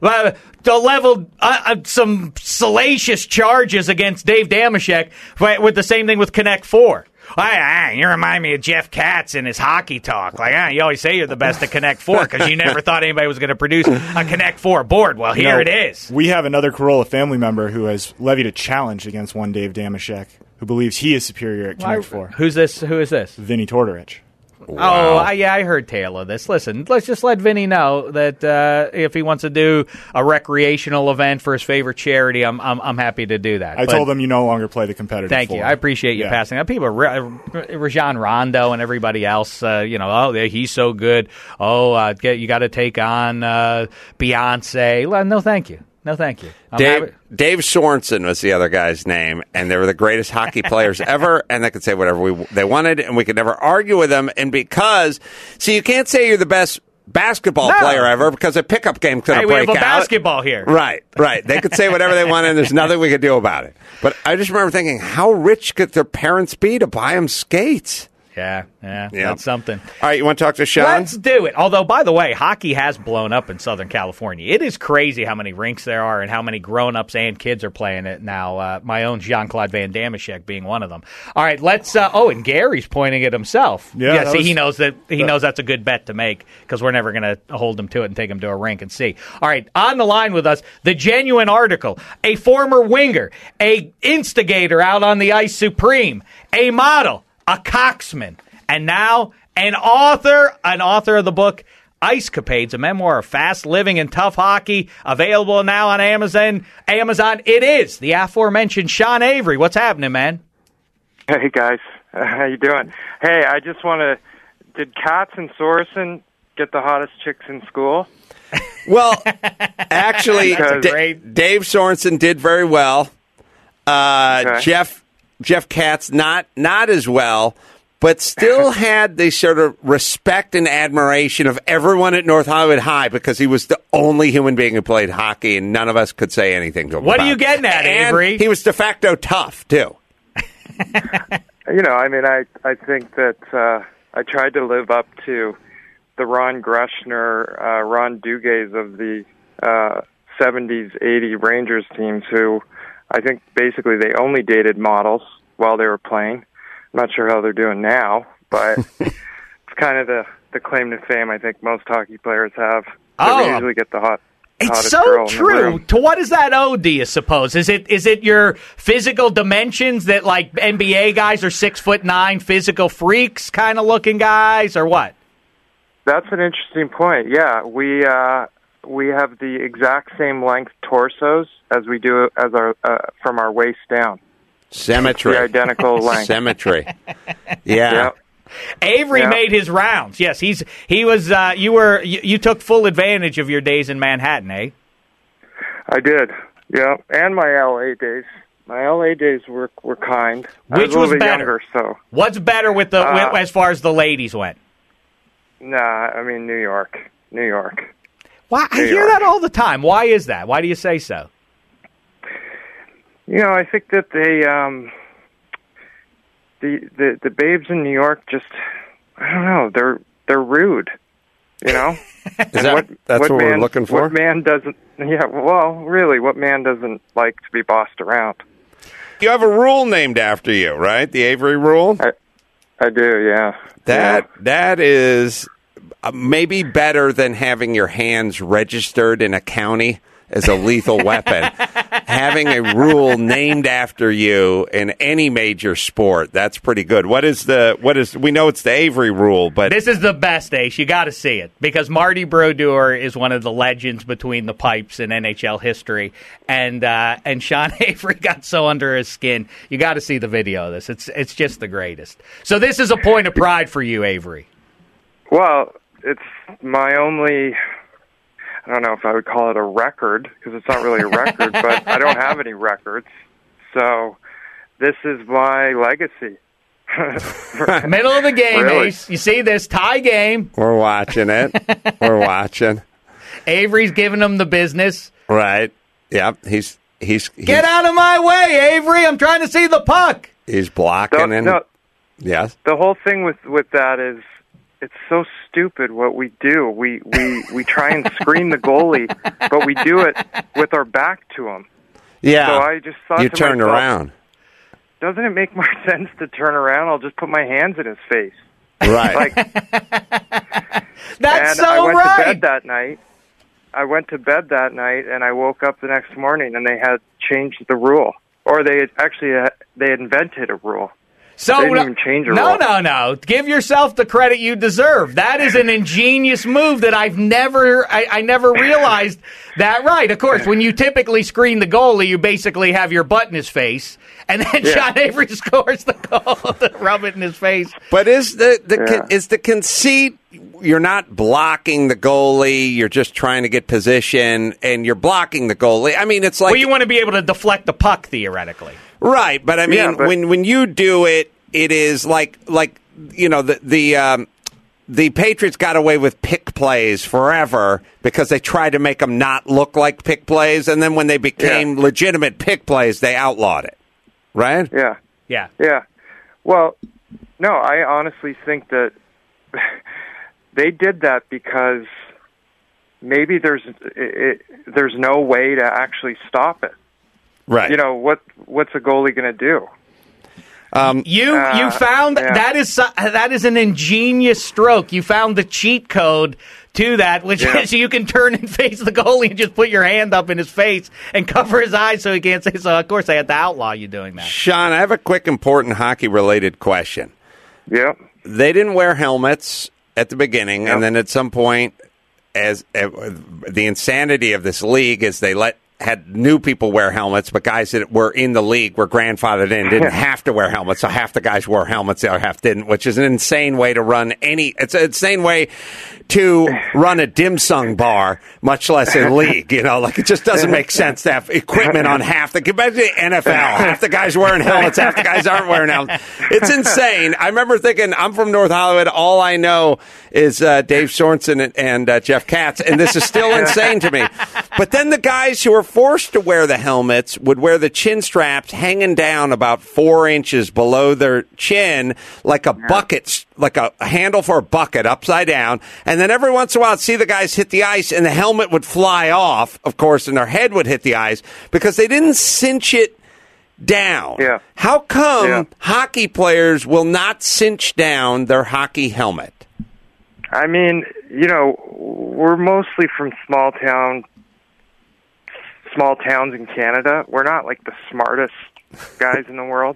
leveled some salacious charges against Dave Damashek with the same thing with Connect 4. You remind me of Jeff Katz and his hockey talk. Like, you always say you're the best at Connect 4 because you never thought anybody was going to produce a Connect 4 board. Well, here it is. We have another Corolla family member who has levied a challenge against one Dave Damashek, who believes he is superior at Connect 4. Who's this? Who is this? Vinny Tortorich. Wow. I heard tale of this. Listen, let's just let Vinny know that if he wants to do a recreational event for his favorite charity, I'm happy to do that. I told him you no longer play the competitive. Thank you. I appreciate you passing that. People, Rajon Rondo and everybody else, he's so good. You got to take on Beyonce. No, thank you. No, thank you. Dave Sorensen was the other guy's name, and they were the greatest hockey players ever, and they could say whatever they wanted, and we could never argue with them. And you can't say you're the best basketball player ever because a pickup game could break out. We have a basketball here. Right. They could say whatever they wanted, and there's nothing we could do about it. But I just remember thinking, how rich could their parents be to buy them skates? Yeah, that's something. All right, you want to talk to Sean? Let's do it. Although, by the way, hockey has blown up in Southern California. It is crazy how many rinks there are and how many grown-ups and kids are playing it now. My own Jean-Claude Van Damashek being one of them. All right, let's. And Gary's pointing at himself. Yeah, he knows that. He knows that's a good bet to make because we're never going to hold him to it and take him to a rink and see. All right, on the line with us, the genuine article, a former winger, a instigator out on the ice supreme, a model, a coxman, and now an author of the book Ice Capades, a memoir of fast living and tough hockey, available now on Amazon. It is the aforementioned Sean Avery. What's happening, man? Hey, guys. How you doing? Hey, I just want to... Did Katz and Sorensen get the hottest chicks in school? Well, actually, Dave Sorensen did very well. Okay. Jeff Katz, not as well, but still had the sort of respect and admiration of everyone at North Hollywood High because he was the only human being who played hockey, and none of us could say anything to him. What are you getting at, Avery? He was de facto tough, too. I think that I tried to live up to the Ron Greschner, Ron Duguay's of the 70s, 80 Rangers teams who... I think basically they only dated models while they were playing. I'm not sure how they're doing now, but it's kind of the claim to fame I think most hockey players have. They usually get the hottest girl in the room. To what is that owed, do you suppose? Is it your physical dimensions that like NBA guys are 6'9" physical freaks kind of looking guys, or what? That's an interesting point. Yeah, we have the exact same length torsos as we do as our from our waist down. Symmetry. The identical length. Symmetry. Yeah. Yep. Avery made his rounds. Yes, he was. You took full advantage of your days in Manhattan, eh? I did. Yeah, and my LA days. My LA days were kind. Which I was better? Younger, so what's better with the as far as the ladies went? Nah, I mean New York. Why? I hear that all the time. Why is that? Why do you say so? I think that they, the babes in New York just, I don't know, they're rude, That's what we're looking for? What man doesn't, what man doesn't like to be bossed around? You have a rule named after you, right? The Avery rule? I do, yeah. That is maybe better than having your hands registered in a county as a lethal weapon. Having a rule named after you in any major sport, that's pretty good. We know it's the Avery rule, but this is the best, Ace. You got to see it because Marty Brodeur is one of the legends between the pipes in NHL history, and Sean Avery got so under his skin. You got to see the video of this. It's just the greatest. So this is a point of pride for you, Avery. Well, it's my only, I don't know if I would call it a record, because it's not really a record, but I don't have any records. So this is my legacy. Middle of the game, Really? Ace. You see this tie game. We're watching it. We're watching. Avery's giving him the business. Right. Yep. He's Get out of my way, Avery. I'm trying to see the puck. He's blocking No. Yes. The whole thing with that is it's so stupid what we do. We try and screen the goalie, but we do it with our back to him. Yeah. So I just thought you to turned myself, around. doesn't it make more sense to turn around? I'll just put my hands in his face. Right. That's and so I went right. to bed that night. I went to bed that night, and I woke up the next morning, and they had changed the rule, or they had invented a rule. So they didn't even change a rule. No. Give yourself the credit you deserve. That is an ingenious move that I never realized that right. Of course, when you typically screen the goalie, you basically have your butt in his face, and then Sean Avery scores the goal to rub it in his face. But is the conceit you're not blocking the goalie, you're just trying to get position, and you're blocking the goalie? I mean, it's like... Well, you want to be able to deflect the puck, theoretically. Right, but I mean, when you do it, it is like you know, the Patriots got away with pick plays forever because they tried to make them not look like pick plays, and then when they became legitimate pick plays, they outlawed it. Right? Yeah. Well, no, I honestly think that they did that because maybe there's no way to actually stop it. Right. You know, what's a goalie going to do? You found that is an ingenious stroke. You found the cheat code to that, which is you can turn and face the goalie and just put your hand up in his face and cover his eyes so he can't say. So of course they had to outlaw you doing that. Sean, I have a quick, important hockey-related question. Yep. They didn't wear helmets at the beginning, and then at some point, as the insanity of this league is they had new people wear helmets, but guys that were in the league were grandfathered in, didn't have to wear helmets, so half the guys wore helmets, the other half didn't, which is an insane way to run it's an insane way to run a dim sum bar, much less a league, you know, like it just doesn't make sense to have equipment on half the NFL, half the guys wearing helmets, half the guys aren't wearing helmets. It's insane. I remember thinking, I'm from North Hollywood, all I know is Dave Sorensen and Jeff Katz, and this is still insane to me. But then the guys who were forced to wear the helmets would wear the chin straps hanging down about 4 inches below their chin, like a bucket, like a handle for a bucket upside down. And then every once in a while, I'd see the guys hit the ice and the helmet would fly off, of course, and their head would hit the ice because they didn't cinch it down. Yeah. How come hockey players will not cinch down their hockey helmet? I mean, you know, we're mostly from small towns in Canada. We're not like the smartest guys in the world.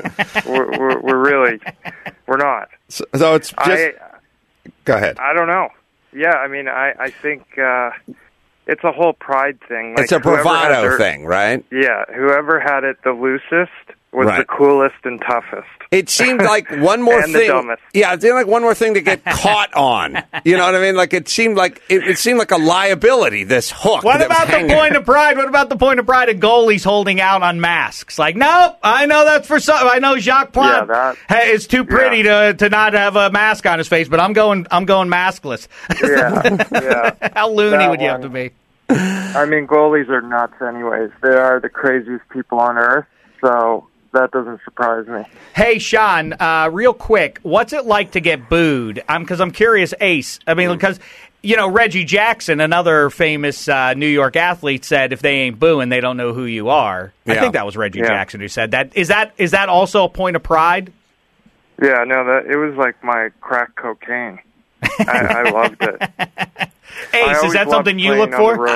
We're not. So it's just... Go ahead. I don't know. Yeah, I mean, I think it's a whole pride thing. Like, it's a bravado thing, right? Yeah, whoever had it the loosest was the coolest and toughest. It seemed like one more and thing. The dumbest. Yeah, it seemed like one more thing to get caught on. You know what I mean? Like it seemed like a liability. This hook. What about the point of pride? What about the point of pride of goalies holding out on masks? Like, nope, I know that's for some. I know Jacques Plante is too pretty to not have a mask on his face, but I'm going maskless. Yeah. How loony would you have to be? I mean, goalies are nuts anyways. They are the craziest people on earth, so that doesn't surprise me. Hey, Sean, real quick, what's it like to get booed? Because I'm curious, Ace. I mean, because, you know, Reggie Jackson, another famous New York athlete, said if they ain't booing, they don't know who you are. Yeah. I think that was Reggie Jackson who said that. Is that also a point of pride? Yeah, no, it was like my crack cocaine. I loved it. Ace, is that something you look for?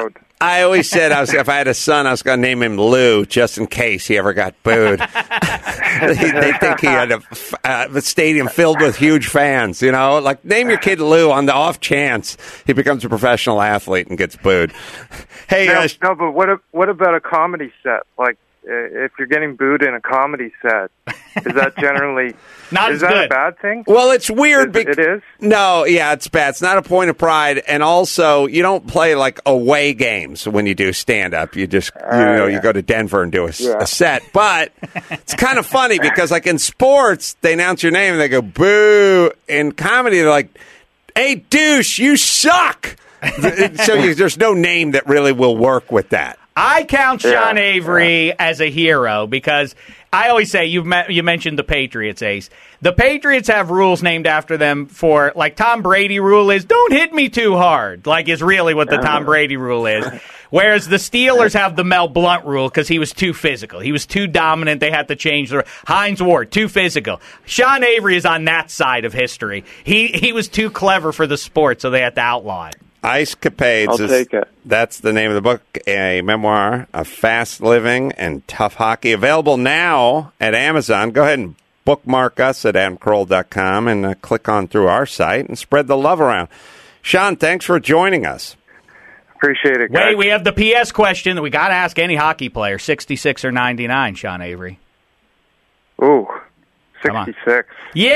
I always said if I had a son, I was going to name him Lou, just in case he ever got booed. They think he had a stadium filled with huge fans. Like name your kid Lou on the off chance he becomes a professional athlete and gets booed. Hey, no, but what about a comedy set? Like, if you're getting booed in a comedy set, is that generally not is that good. A bad thing? Well, it's weird. It is? No, yeah, it's bad. It's not a point of pride, and also you don't play like away games when you do stand up. You just you go to Denver and do a set. But it's kind of funny because like in sports, they announce your name and they go boo. In comedy, they're like, "Hey, douche, you suck." So there's no name that really will work with that. I count Sean Avery as a hero because I always say, you mentioned the Patriots, Ace. The Patriots have rules named after them for, like Tom Brady rule is, don't hit me too hard, like is really what the Tom Brady rule is. Whereas the Steelers have the Mel Blount rule because he was too physical. He was too dominant. They had to change the Hines Ward, too physical. Sean Avery is on that side of history. He was too clever for the sport, so they had to outlaw it. Ice Capades. I'll take it. That's the name of the book, a memoir of fast living and tough hockey. Available now at Amazon. Go ahead and bookmark us at adamcarolla.com and click on through our site and spread the love around. Sean, thanks for joining us. Appreciate it, guys. Wait, we have the PS question that we got to ask any hockey player, 66 or 99, Sean Avery. Ooh. 66. Yeah!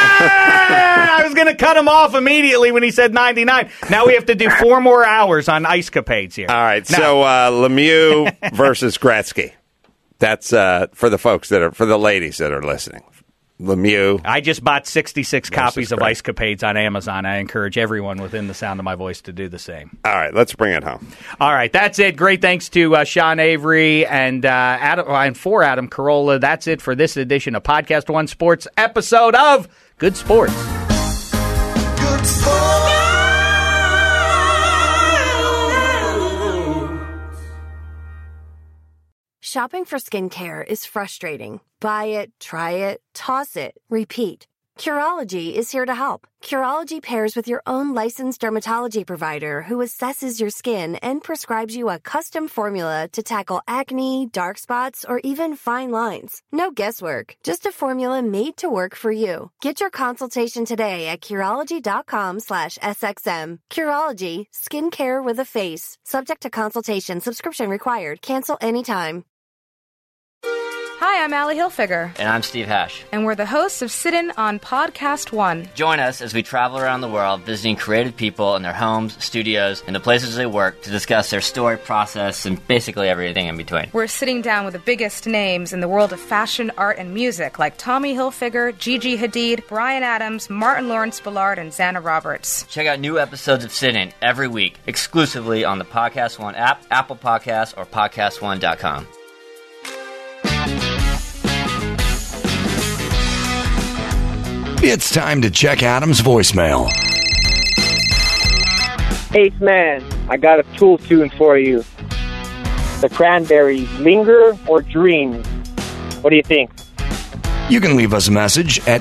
I was going to cut him off immediately when he said 99. Now we have to do 4 more hours on Ice Capades here. All right, so Lemieux versus Gretzky. That's for the folks for the ladies that are listening. Lemieux. I just bought 66 copies of Ice Capades on Amazon. I encourage everyone within the sound of my voice to do the same. All right, let's bring it home. All right, that's it. Great thanks to Sean Avery and for Adam Carolla. That's it for this edition of Podcast One Sports episode of Good Sports. Good Sports. Shopping for skincare is frustrating. Buy it, try it, toss it, repeat. Curology is here to help. Curology pairs with your own licensed dermatology provider who assesses your skin and prescribes you a custom formula to tackle acne, dark spots, or even fine lines. No guesswork, just a formula made to work for you. Get your consultation today at Curology.com/SXM. Curology, skincare with a face. Subject to consultation, subscription required. Cancel anytime. Hi, I'm Allie Hilfiger. And I'm Steve Hash. And we're the hosts of Sit-In on Podcast One. Join us as we travel around the world visiting creative people in their homes, studios, and the places they work to discuss their story, process, and basically everything in between. We're sitting down with the biggest names in the world of fashion, art, and music like Tommy Hilfiger, Gigi Hadid, Bryan Adams, Martin Lawrence Ballard, and Xana Roberts. Check out new episodes of Sit-In every week, exclusively on the Podcast One app, Apple Podcasts, or PodcastOne.com. It's time to check Adam's voicemail. Ace Man, I got a tool tune for you. The Cranberries, Linger or Dream? What do you think? You can leave us a message at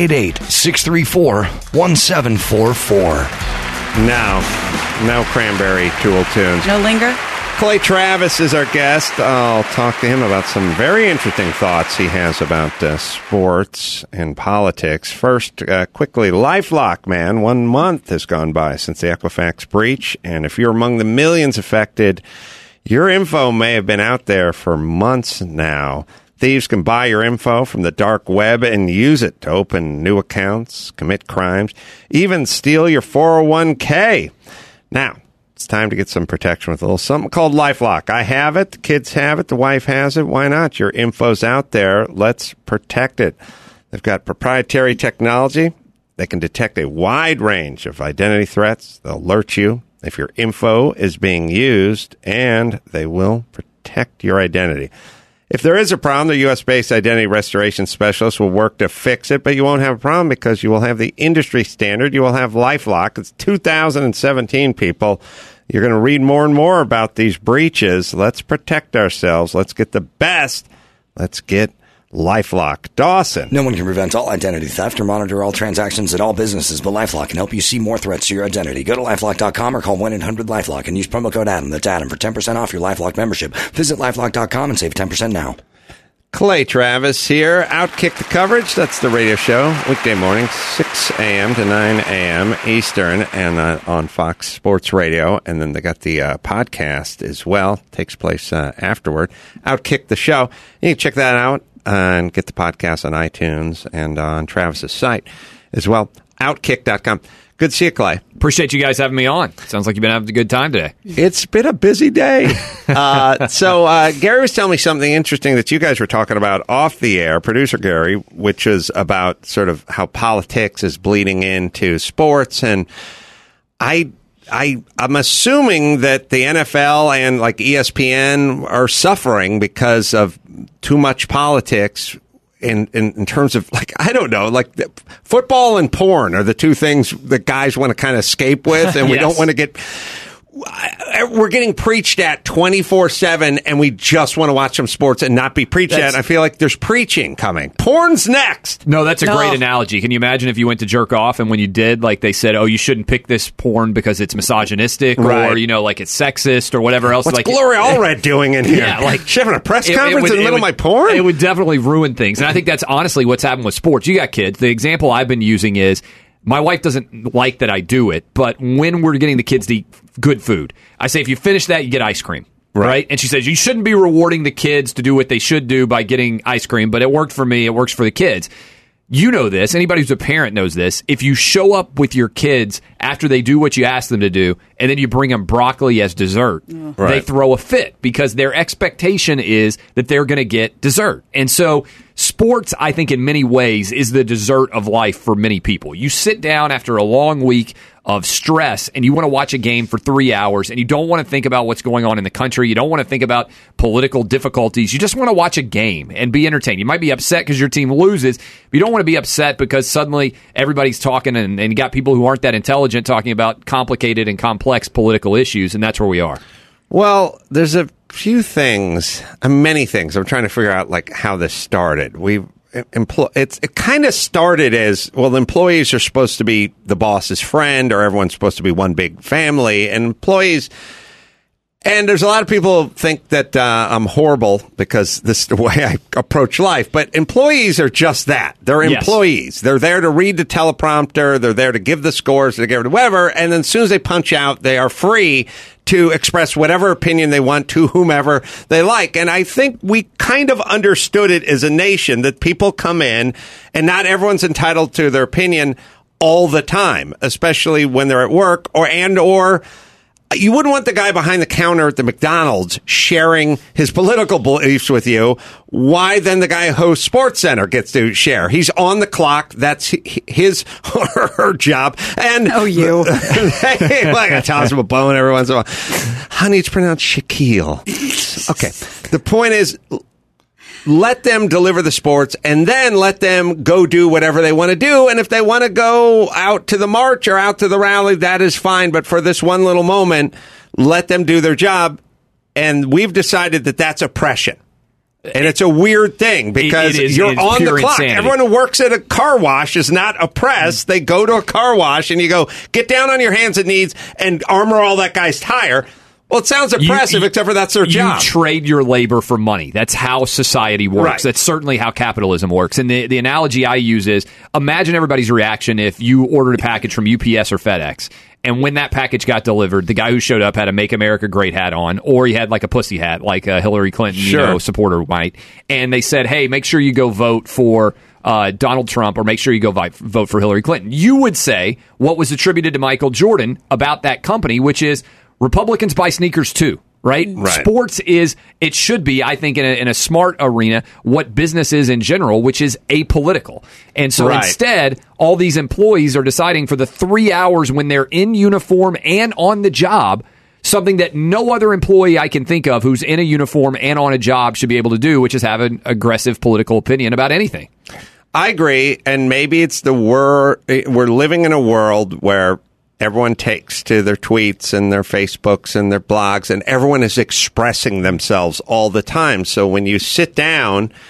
888-634-1744. No Cranberry Tool tunes. No Linger? Clay Travis is our guest. I'll talk to him about some very interesting thoughts he has about sports and politics. First, quickly, LifeLock, man. 1 month has gone by since the Equifax breach, and if you're among the millions affected, your info may have been out there for months now. Thieves can buy your info from the dark web and use it to open new accounts, commit crimes, even steal your 401k. Now, it's time to get some protection with a little something called LifeLock. I have it. The kids have it. The wife has it. Why not? Your info's out there. Let's protect it. They've got proprietary technology. They can detect a wide range of identity threats. They'll alert you if your info is being used, and they will protect your identity. If there is a problem, the U.S.-based identity restoration specialist will work to fix it, but you won't have a problem because you will have the industry standard. You will have LifeLock. It's 2017, people. You're going to read more and more about these breaches. Let's protect ourselves. Let's get the best. Let's get LifeLock. Dawson. No one can prevent all identity theft or monitor all transactions at all businesses, but LifeLock can help you see more threats to your identity. Go to LifeLock.com or call 1-800-LifeLock and use promo code Adam. That's Adam for 10% off your LifeLock membership. Visit LifeLock.com and save 10% now. Clay Travis here. Outkick the Coverage. That's the radio show. Weekday mornings, 6 a.m. to 9 a.m. Eastern, and on Fox Sports Radio. And then they got the podcast as well. Takes place afterward. Outkick the show. You can check that out and get the podcast on iTunes and on Travis's site as well. Outkick.com. Good to see you, Clay. Appreciate you guys having me on. Sounds like you've been having a good time today. It's been a busy day. So Gary was telling me something interesting that you guys were talking about off the air, producer Gary, which is about sort of how politics is bleeding into sports. And I'm assuming that the NFL and like ESPN are suffering because of too much politics in terms of, like, I don't know, like football and porn are the two things that guys want to kind of escape with, and we don't want to get. We're getting preached at 24/7, and we just want to watch some sports and not be preached at. I feel like there's preaching coming. Porn's next. No, that's a great analogy. Can you imagine if you went to jerk off and when you did, like they said, oh, you shouldn't pick this porn because it's misogynistic or, you know, like it's sexist or whatever else. What's like Gloria Allred doing in here? Yeah, like she having a press conference in the middle of my porn? It would definitely ruin things. And I think that's honestly what's happened with sports. You got kids. The example I've been using is, my wife doesn't like that I do it, but when we're getting the kids to eat good food, I say, if you finish that, you get ice cream. Right? And she says, you shouldn't be rewarding the kids to do what they should do by getting ice cream, but it worked for me. It works for the kids. You know this. Anybody who's a parent knows this. If you show up with your kids after they do what you ask them to do, and then you bring them broccoli as dessert, they throw a fit because their expectation is that they're going to get dessert. And so sports, I think, in many ways, is the dessert of life for many people. You sit down after a long week of stress and you want to watch a game for 3 hours and you don't want to think about what's going on in the country. You don't want to think about political difficulties. You just want to watch a game and be entertained. You might be upset because your team loses, but you don't want to be upset because suddenly everybody's talking and you got people who aren't that intelligent talking about complicated and complex political issues, and that's where we are. Well, there's a few things, many things. I'm trying to figure out like how this started. It kind of started as, well, employees are supposed to be the boss's friend, or everyone's supposed to be one big family, and employees. And there's a lot of people who think that I'm horrible because this is the way I approach life. But employees are just that. They're employees. They're there to read the teleprompter. They're there to give the scores, to give whatever. And then as soon as they punch out, they are free to express whatever opinion they want to whomever they like. And I think we kind of understood it as a nation that people come in and not everyone's entitled to their opinion all the time, especially when they're at work or you wouldn't want the guy behind the counter at the McDonald's sharing his political beliefs with you. Why then the guy who hosts SportsCenter gets to share? He's on the clock. That's his or her job. And I gotta toss him a bone every once in a while. Honey, it's pronounced Shaquille. Okay. The point is, let them deliver the sports and then let them go do whatever they want to do. And if they want to go out to the march or out to the rally, that is fine. But for this one little moment, let them do their job. And we've decided that that's oppression. And it's a weird thing because you're on the clock. Insanity. Everyone who works at a car wash is not oppressed. They go to a car wash and you go, get down on your hands and knees and armor all that guy's tire. Well, it sounds oppressive, except for that's their job. You trade your labor for money. That's how society works. Right. That's certainly how capitalism works. And the analogy I use is, imagine everybody's reaction if you ordered a package from UPS or FedEx, and when that package got delivered, the guy who showed up had a Make America Great hat on, or he had like a pussy hat, like a Hillary Clinton supporter might. And they said, hey, make sure you go vote for Donald Trump, or make sure you go vote for Hillary Clinton. You would say what was attributed to Michael Jordan about that company, which is, Republicans buy sneakers too, right? Sports it should be, I think, in a smart arena, what business is in general, which is apolitical. And so instead, all these employees are deciding for the 3 hours when they're in uniform and on the job, something that no other employee I can think of who's in a uniform and on a job should be able to do, which is have an aggressive political opinion about anything. I agree, and maybe it's we're living in a world where everyone takes to their tweets and their Facebooks and their blogs, and everyone is expressing themselves all the time. So when you sit down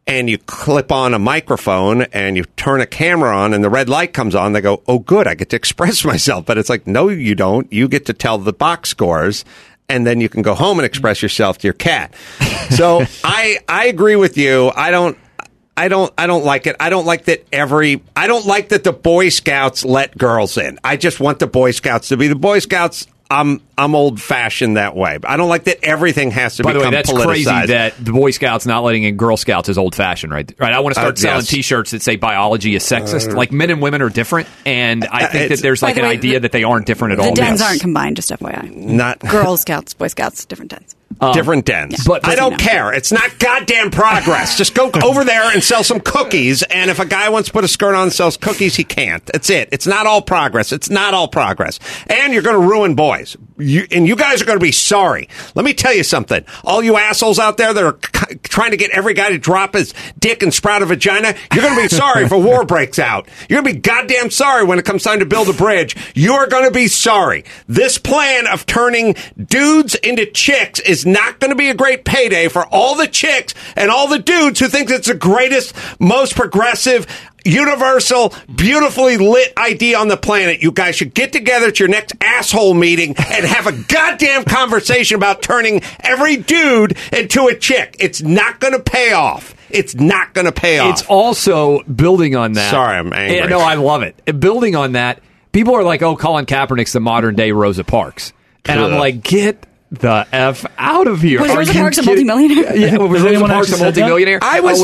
and you clip on a microphone and you turn a camera on and the red light comes on, they go, oh, good, I get to express myself. But it's like, no, you don't. You get to tell the box scores, and then you can go home and express yourself to your cat. So I agree with you. I don't like it. I don't like that the Boy Scouts let girls in. I just want the Boy Scouts to be the Boy Scouts. I'm old-fashioned that way. But I don't like that everything has to become politicized. By the way, that's crazy that the Boy Scouts not letting in Girl Scouts is old-fashioned, right? Right. I want to start selling T-shirts that say biology is sexist. Like, men and women are different, and I think that there's like an idea that they aren't different at all. The dens aren't combined, just FYI. Not Girl Scouts, Boy Scouts, different dens. Different dens. Yeah. But I don't care. It's not goddamn progress. Just go over there and sell some cookies, and if a guy wants to put a skirt on and sells cookies, he can't. That's it. It's not all progress. It's not all progress. And you're going to ruin boys. You guys are going to be sorry. Let me tell you something. All you assholes out there that are trying to get every guy to drop his dick and sprout a vagina, you're going to be sorry if a war breaks out. You're going to be goddamn sorry when it comes time to build a bridge. You're going to be sorry. This plan of turning dudes into chicks is not going to be a great payday for all the chicks and all the dudes who think it's the greatest, most progressive, universal, beautifully lit idea on the planet. You guys should get together at your next asshole meeting and have a goddamn conversation about turning every dude into a chick. It's not going to pay off. It's not going to pay off. It's also building on that. Sorry, I'm angry. No, I love it. Building on that, people are like, oh, Colin Kaepernick's the modern day Rosa Parks. And I'm like, get the F out of here. Was Rosa Parks a multimillionaire? Yeah, was Rosa Parks a multimillionaire?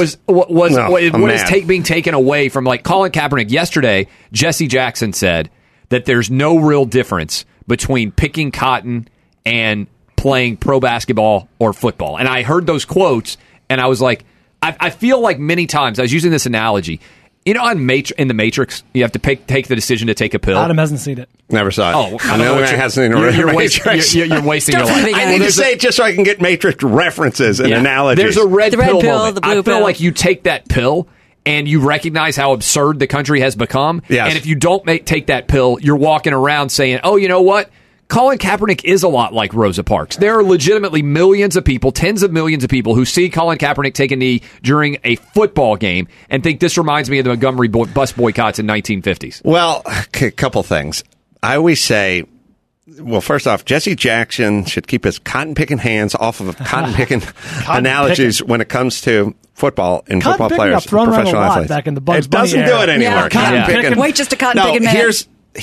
What is being taken away from, like, Colin Kaepernick yesterday? Jesse Jackson said that there's no real difference between picking cotton and playing pro basketball or football. And I heard those quotes, and I was like, I feel like many times, I was using this analogy. You know, in the Matrix, you have to take the decision to take a pill. Adam hasn't seen it. Never saw it. Oh, I know it hasn't seen you're wasting your life. I need to say it just so I can get Matrix references and analogies. There's a red pill moment. The blue I feel pill. like you take that pill and you recognize how absurd the country has become. Yes. And if you don't take that pill, you're walking around saying, oh, you know what? Colin Kaepernick is a lot like Rosa Parks. There are legitimately millions of people, tens of millions of people who see Colin Kaepernick take a knee during a football game and think this reminds me of the Montgomery bus boycotts in 1950s. Well, a couple things. I always say, well, first off, Jesse Jackson should keep his cotton-picking hands off of cotton-picking analogies when it comes to football and football players, professional athletes. Back in the Bugs it doesn't Bunny do it anymore. Yeah. Wait just a cotton-picking minute.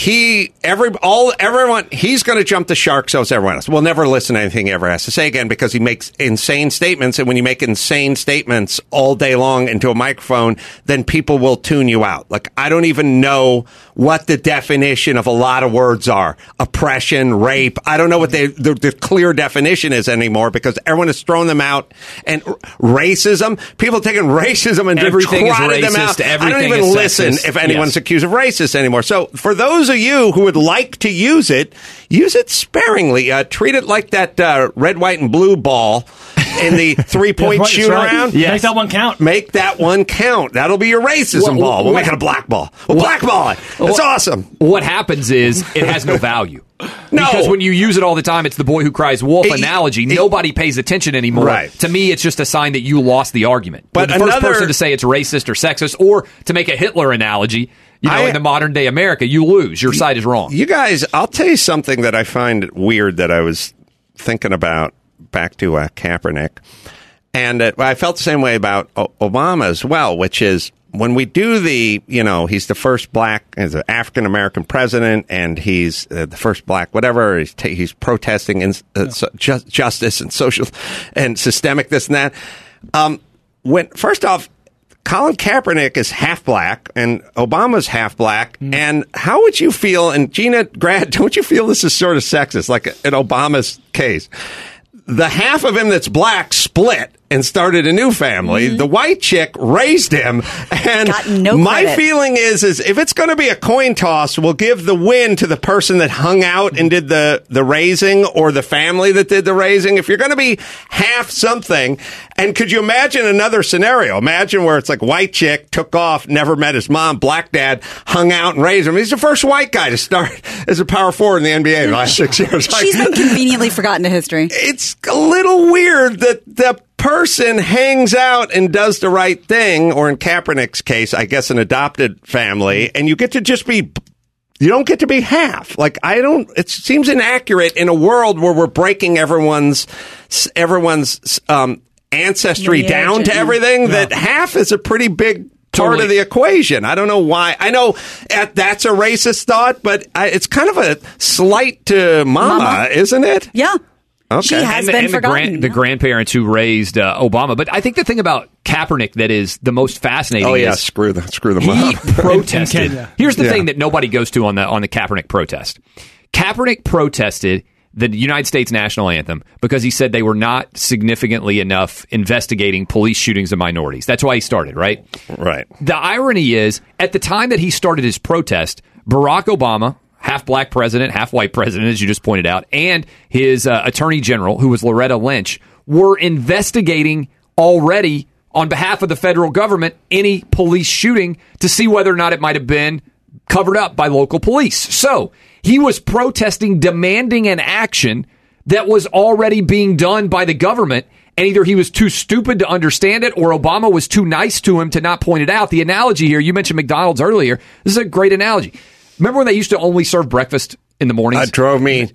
Everyone, he's going to jump the shark, so is everyone else. We'll never listen to anything he ever has to say again because he makes insane statements. And when you make insane statements all day long into a microphone, then people will tune you out. Like, I don't even know what the definition of a lot of words are. Oppression, rape. I don't know what the clear definition is anymore because everyone has thrown them out. And racism, people taking racism and everything trotted them out. I don't even listen if anyone's accused of racist anymore. So for those of you who would like to use it sparingly. Treat it like that red, white, and blue ball in the three-point shoot around. Yes. Make that one count. Make that one count. That'll be your racism ball. We'll make it a black ball. We'll blackball it. That's awesome. What happens is it has no value. No. Because when you use it all the time, it's the boy who cries wolf analogy. Nobody pays attention anymore. Right. To me, it's just a sign that you lost the argument. But the first person to say it's racist or sexist or to make a Hitler analogy, in the modern day America, you lose. Your side is wrong. You guys, I'll tell you something that I find weird that I was thinking about back to Kaepernick. And I felt the same way about Obama as well, which is when we do he's the first he's an African-American president, and he's the first black whatever, he's protesting justice and social and systemic this and that. First off, Colin Kaepernick is half black, and Obama's half black. And how would you feel, and Gina Grad, don't you feel this is sort of sexist, like in Obama's case? The half of him that's black split and started a new family. The white chick raised him. And my feeling is if it's going to be a coin toss, we'll give the win to the person that hung out and did the raising, or the family that did the raising. If you're going to be half something, and could you imagine another scenario? Imagine where it's like white chick took off, never met his mom, black dad hung out and raised him. He's the first white guy to start as a power forward in the NBA in the last 6 years. She's been conveniently forgotten to history. It's a little weird that the person hangs out and does the right thing, or in Kaepernick's case, I guess an adopted family, and you get to just be, you don't get to be half. Like, it seems inaccurate in a world where we're breaking everyone's ancestry down to everything, that half is a pretty big part of the equation. I don't know why. I know that's a racist thought, but it's kind of a slight to Mama, isn't it? Yeah. Okay. She has been forgotten. The grandparents who raised Obama. But I think the thing about Kaepernick that is the most fascinating is screw the he mom. protested. Here's the thing that nobody goes to on the Kaepernick protest. Kaepernick protested the United States national anthem because he said they were not significantly enough investigating police shootings of minorities. That's why he started, right? Right. The irony is, at the time that he started his protest, Barack Obama, half black president, half white president, as you just pointed out, and his attorney general, who was Loretta Lynch, were investigating already on behalf of the federal government any police shooting to see whether or not it might have been covered up by local police. So he was protesting, demanding an action that was already being done by the government, and either he was too stupid to understand it or Obama was too nice to him to not point it out. The analogy here, you mentioned McDonald's earlier. This is a great analogy. Remember when they used to only serve breakfast in the mornings? Drove me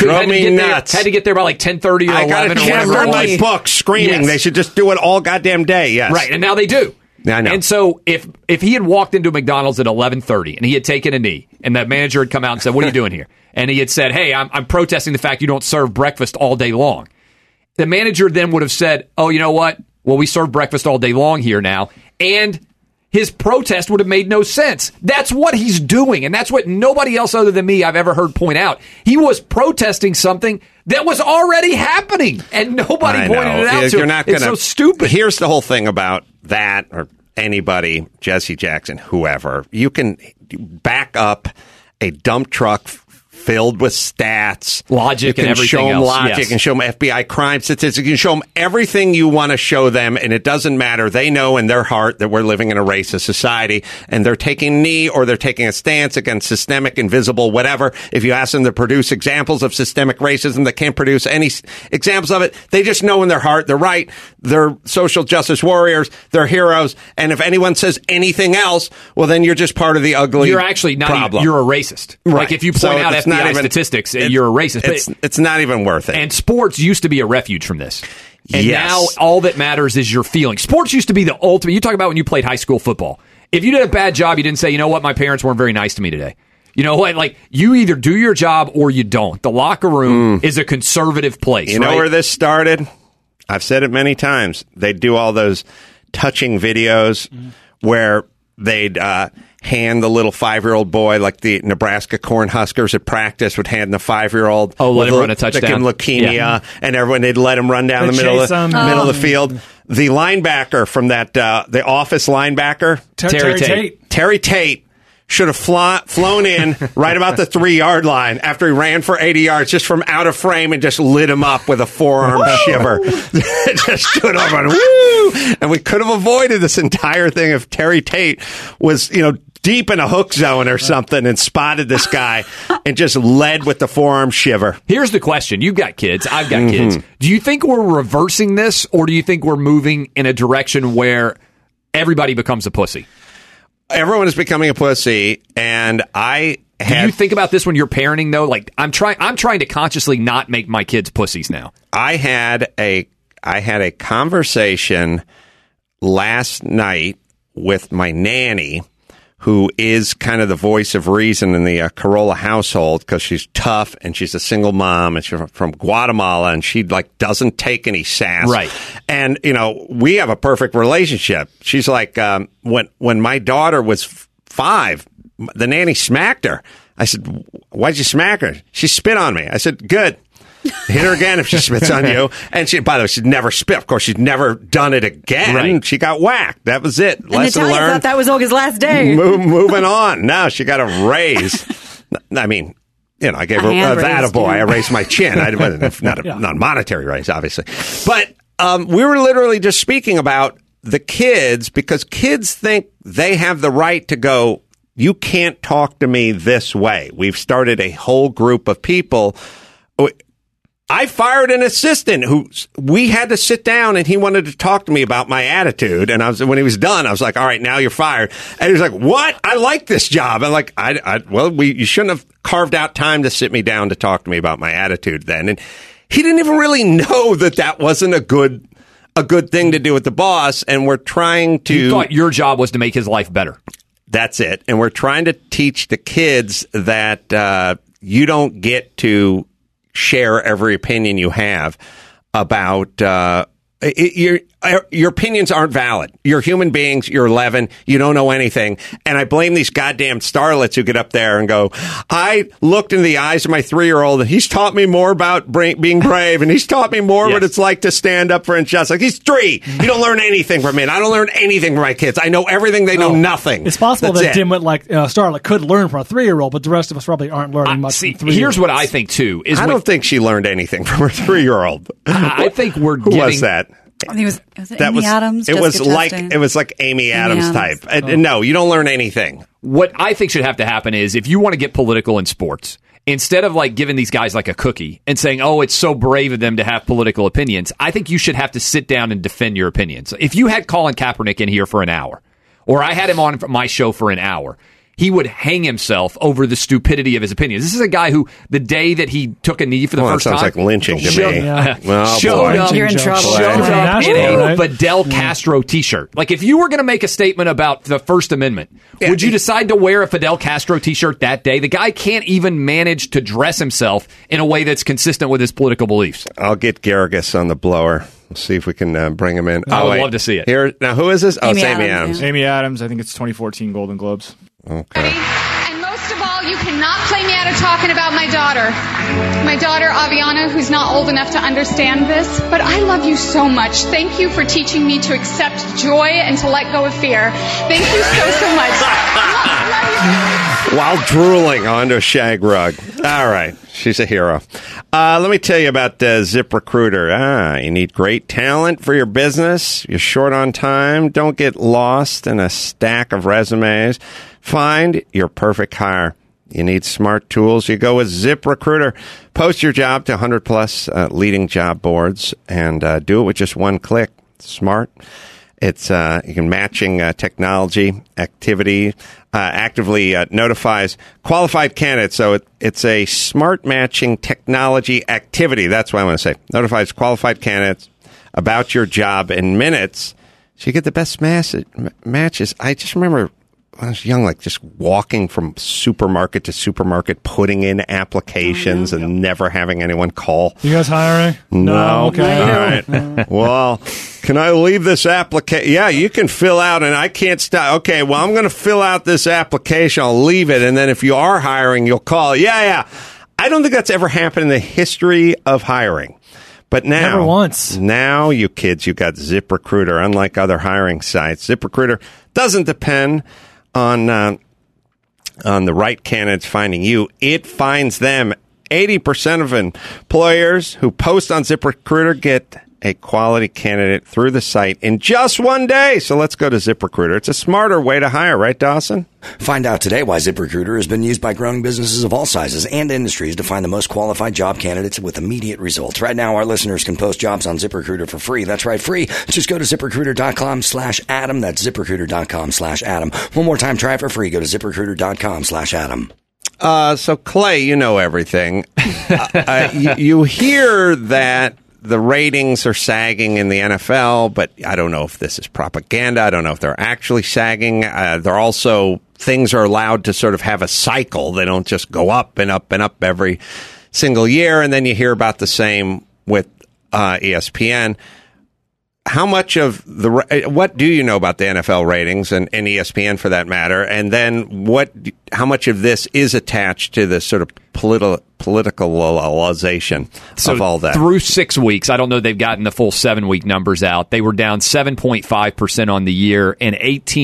nuts. Had to get there by like 10:30 or 11 I got a chapter in my book screaming. Yes. They should just do it all goddamn day. Yes, right. And now they do. I know. And so if he had walked into McDonald's at 11:30 and he had taken a knee, and that manager had come out and said, "What are you doing here?" and he had said, "Hey, I'm protesting the fact you don't serve breakfast all day long," the manager then would have said, "Oh, you know what? Well, we serve breakfast all day long here now," and his protest would have made no sense. That's what he's doing, and that's what nobody else other than me I've ever heard point out. He was protesting something that was already happening, and nobody pointed it out to him. It's so stupid. Here's the whole thing about that, or anybody, Jesse Jackson, whoever. You can back up a dump truck filled with stats, logic, and everything show them else. Logic, yes. and show them FBI crime statistics. You can show them everything you want to show them, and it doesn't matter. They know in their heart that we're living in a racist society, and they're taking a knee or they're taking a stance against systemic, invisible, whatever. If you ask them to produce examples of systemic racism, they can't produce any examples of it. They just know in their heart they're right. They're social justice warriors. They're heroes. And if anyone says anything else, well, then you're just part of the ugly. You're actually not problem. You're a racist. Right. Like if you point out FBI statistics, you're a racist. It's not even worth it. And sports used to be a refuge from this. And yes. now all that matters is your feelings. Sports used to be the ultimate. You talk about when you played high school football. If you did a bad job, you didn't say, you know what, my parents weren't very nice to me today. You know what? Like, you either do your job or you don't. The locker room is a conservative place. You know where this started? I've said it many times. They'd do all those touching videos where they'd hand the little 5-year-old boy, like the Nebraska Cornhuskers at practice would hand the 5-year-old. Oh, let him run a touchdown. Leukemia, and everyone, they'd let him run down the middle of the field. The linebacker from that, the Office linebacker, Terry Tate, should have flown in right about the 3-yard line after he ran for 80 yards, just from out of frame, and just lit him up with a forearm shiver. Just stood over and woo! And we could have avoided this entire thing if Terry Tate was, deep in a hook zone or something and spotted this guy and just led with the forearm shiver. Here's the question. You've got kids. I've got kids. Do you think we're reversing this, or do you think we're moving in a direction where everybody becomes a pussy? Everyone is becoming a pussy, and do you think about this when you're parenting, though? Like, I'm trying to consciously not make my kids pussies now. I had a conversation last night with my nanny, who is kind of the voice of reason in the Carolla household, because she's tough and she's a single mom and she's from Guatemala, and she doesn't take any sass. Right. And, we have a perfect relationship. She's like, when my daughter was 5, the nanny smacked her. I said, why'd you smack her? She spit on me. I said, good. Hit her again if she spits on you. And by the way, she'd never spit. Of course, she'd never done it again. Right. She got whacked. That was it. Lesson learned. Thought that was Olga's last day. Moving on. Now she got a raise. I mean, I gave her that a boy. I raised my chin. Not a monetary raise, obviously. But we were literally just speaking about the kids, because kids think they have the right to go, you can't talk to me this way. We've started a whole group of people. I fired an assistant who we had to sit down, and he wanted to talk to me about my attitude. And when he was done, I was like, all right, now you're fired. And he was like, what? I like this job. I'm like, you shouldn't have carved out time to sit me down to talk to me about my attitude then. And he didn't even really know that wasn't a good thing to do with the boss. And we're trying to. You thought your job was to make his life better. That's it. And we're trying to teach the kids that you don't get to share every opinion you have about your opinions aren't valid. You're human beings. You're 11. You don't know anything. And I blame these goddamn starlets who get up there and go, I looked in the eyes of my 3-year-old and he's taught me more about being brave, and he's taught me more what it's like to stand up for injustice. Like, he's 3. You don't learn anything from it. I don't learn anything from my kids. I know everything. They know nothing. It's possible that dimwit Starlet could learn from a 3-year-old, but the rest of us probably aren't learning much from 3-year-olds. Here's what I think, too. I don't think she learned anything from her 3-year-old. I think we're Who was that? I think was it Amy Adams? It was like Amy Adams type. No, you don't learn anything. What I think should have to happen is, if you want to get political in sports, instead of like giving these guys like a cookie and saying, oh, it's so brave of them to have political opinions, I think you should have to sit down and defend your opinions. If you had Colin Kaepernick in here for an hour, or I had him on my show for an hour, he would hang himself over the stupidity of his opinions. This is a guy who, the day that he took a knee for the first time... That sounds like lynching to me. Showed up, You're in trouble. Showed up in a Fidel Castro t-shirt. Like, if you were going to make a statement about the First Amendment, would you decide to wear a Fidel Castro t-shirt that day? The guy can't even manage to dress himself in a way that's consistent with his political beliefs. I'll get Garrigus on the blower. Let's see if we can bring him in. I would love to see it. Here, now, who is this? Oh, it's Amy Adams. Yeah. Amy Adams. I think it's 2014 Golden Globes. Okay. And most of all, you cannot play me out of talking about my daughter. My daughter, Aviana, who's not old enough to understand this, but I love you so much. Thank you for teaching me to accept joy and to let go of fear. Thank you so much. While drooling onto a shag rug. All right. She's a hero. Let me tell you about ZipRecruiter. You need great talent for your business. You're short on time. Don't get lost in a stack of resumes. Find your perfect hire. You need smart tools. You go with ZipRecruiter. Post your job to 100-plus leading job boards and do it with just one click. Smart. It's you can matching technology activity actively notifies qualified candidates. So it's a smart matching technology activity. That's what I want to say. Notifies qualified candidates about your job in minutes. So you get the best matches. I just remember when I was young, like just walking from supermarket to supermarket, putting in applications and never having anyone call. You guys hiring? No. Okay. All right. Well, can I leave this application? Yeah, you can fill out, and I can't stop. Okay, well, I'm going to fill out this application. I'll leave it, and then if you are hiring, you'll call. Yeah. I don't think that's ever happened in the history of hiring. But now, never once. Now, you kids, you got ZipRecruiter. Unlike other hiring sites, ZipRecruiter doesn't depend on the right candidates finding you. It finds them. 80% of employers who post on ZipRecruiter get a quality candidate through the site in just one day. So let's go to ZipRecruiter. It's a smarter way to hire, right, Dawson? Find out today why ZipRecruiter has been used by growing businesses of all sizes and industries to find the most qualified job candidates with immediate results. Right now, our listeners can post jobs on ZipRecruiter for free. That's right, free. Just go to ZipRecruiter.com/Adam. That's ZipRecruiter.com/Adam. One more time, try it for free. Go to ZipRecruiter.com/Adam. So, Clay, you know everything. You hear that the ratings are sagging in the NFL, but I don't know if this is propaganda. I don't know if they're actually sagging. They're also, things are allowed to sort of have a cycle. They don't just go up and up and up every single year. And then you hear about the same with ESPN. How much of what do you know about the NFL ratings and ESPN for that matter? And then how much of this is attached to the sort of politicalization of all that? Through 6 weeks, I don't know they've gotten the full 7-week numbers out. They were down 7.5% on the year and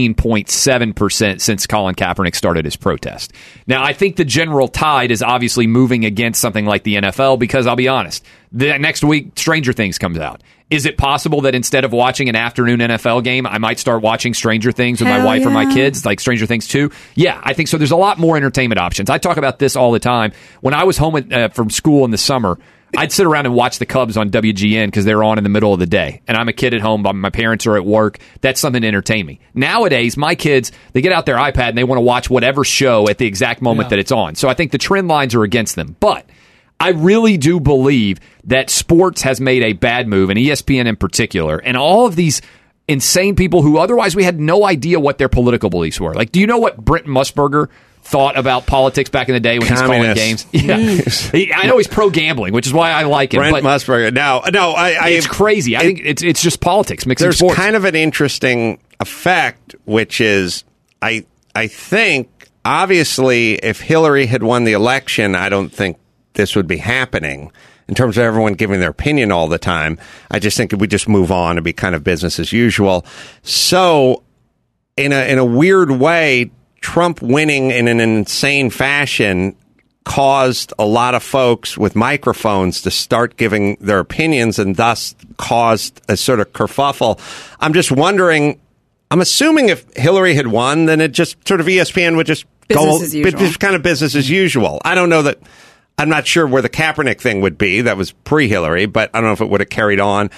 18.7% since Colin Kaepernick started his protest. Now, I think the general tide is obviously moving against something like the NFL because I'll be honest, the next week Stranger Things comes out. Is it possible that instead of watching an afternoon NFL game, I might start watching Stranger Things with my wife or my kids, like Stranger Things 2? Yeah, I think so. There's a lot more entertainment options. I talk about this all the time. When I was home from school in the summer, I'd sit around and watch the Cubs on WGN because they're on in the middle of the day. And I'm a kid at home, my parents are at work. That's something to entertain me. Nowadays, my kids, they get out their iPad and they want to watch whatever show at the exact moment that it's on. So I think the trend lines are against them. But I really do believe that sports has made a bad move, and ESPN in particular, and all of these insane people who otherwise we had no idea what their political beliefs were. Like, do you know what Brent Musburger thought about politics back in the day when he's calling games? Yeah. I know he's pro-gambling, which is why I like him. Brent Musburger. No, it's crazy. I think it's just politics mixing sports. There's kind of an interesting effect, which is, I think, obviously, if Hillary had won the election, I don't think this would be happening. In terms of everyone giving their opinion all the time, I just think we just move on and be kind of business as usual. So, in a weird way, Trump winning in an insane fashion caused a lot of folks with microphones to start giving their opinions, and thus caused a sort of kerfuffle. I'm just wondering. I'm assuming if Hillary had won, then it just sort of ESPN would just business as usual. Just kind of business as usual. I don't know that. I'm not sure where the Kaepernick thing would be. That was pre-Hillary, but I don't know if it would have carried on.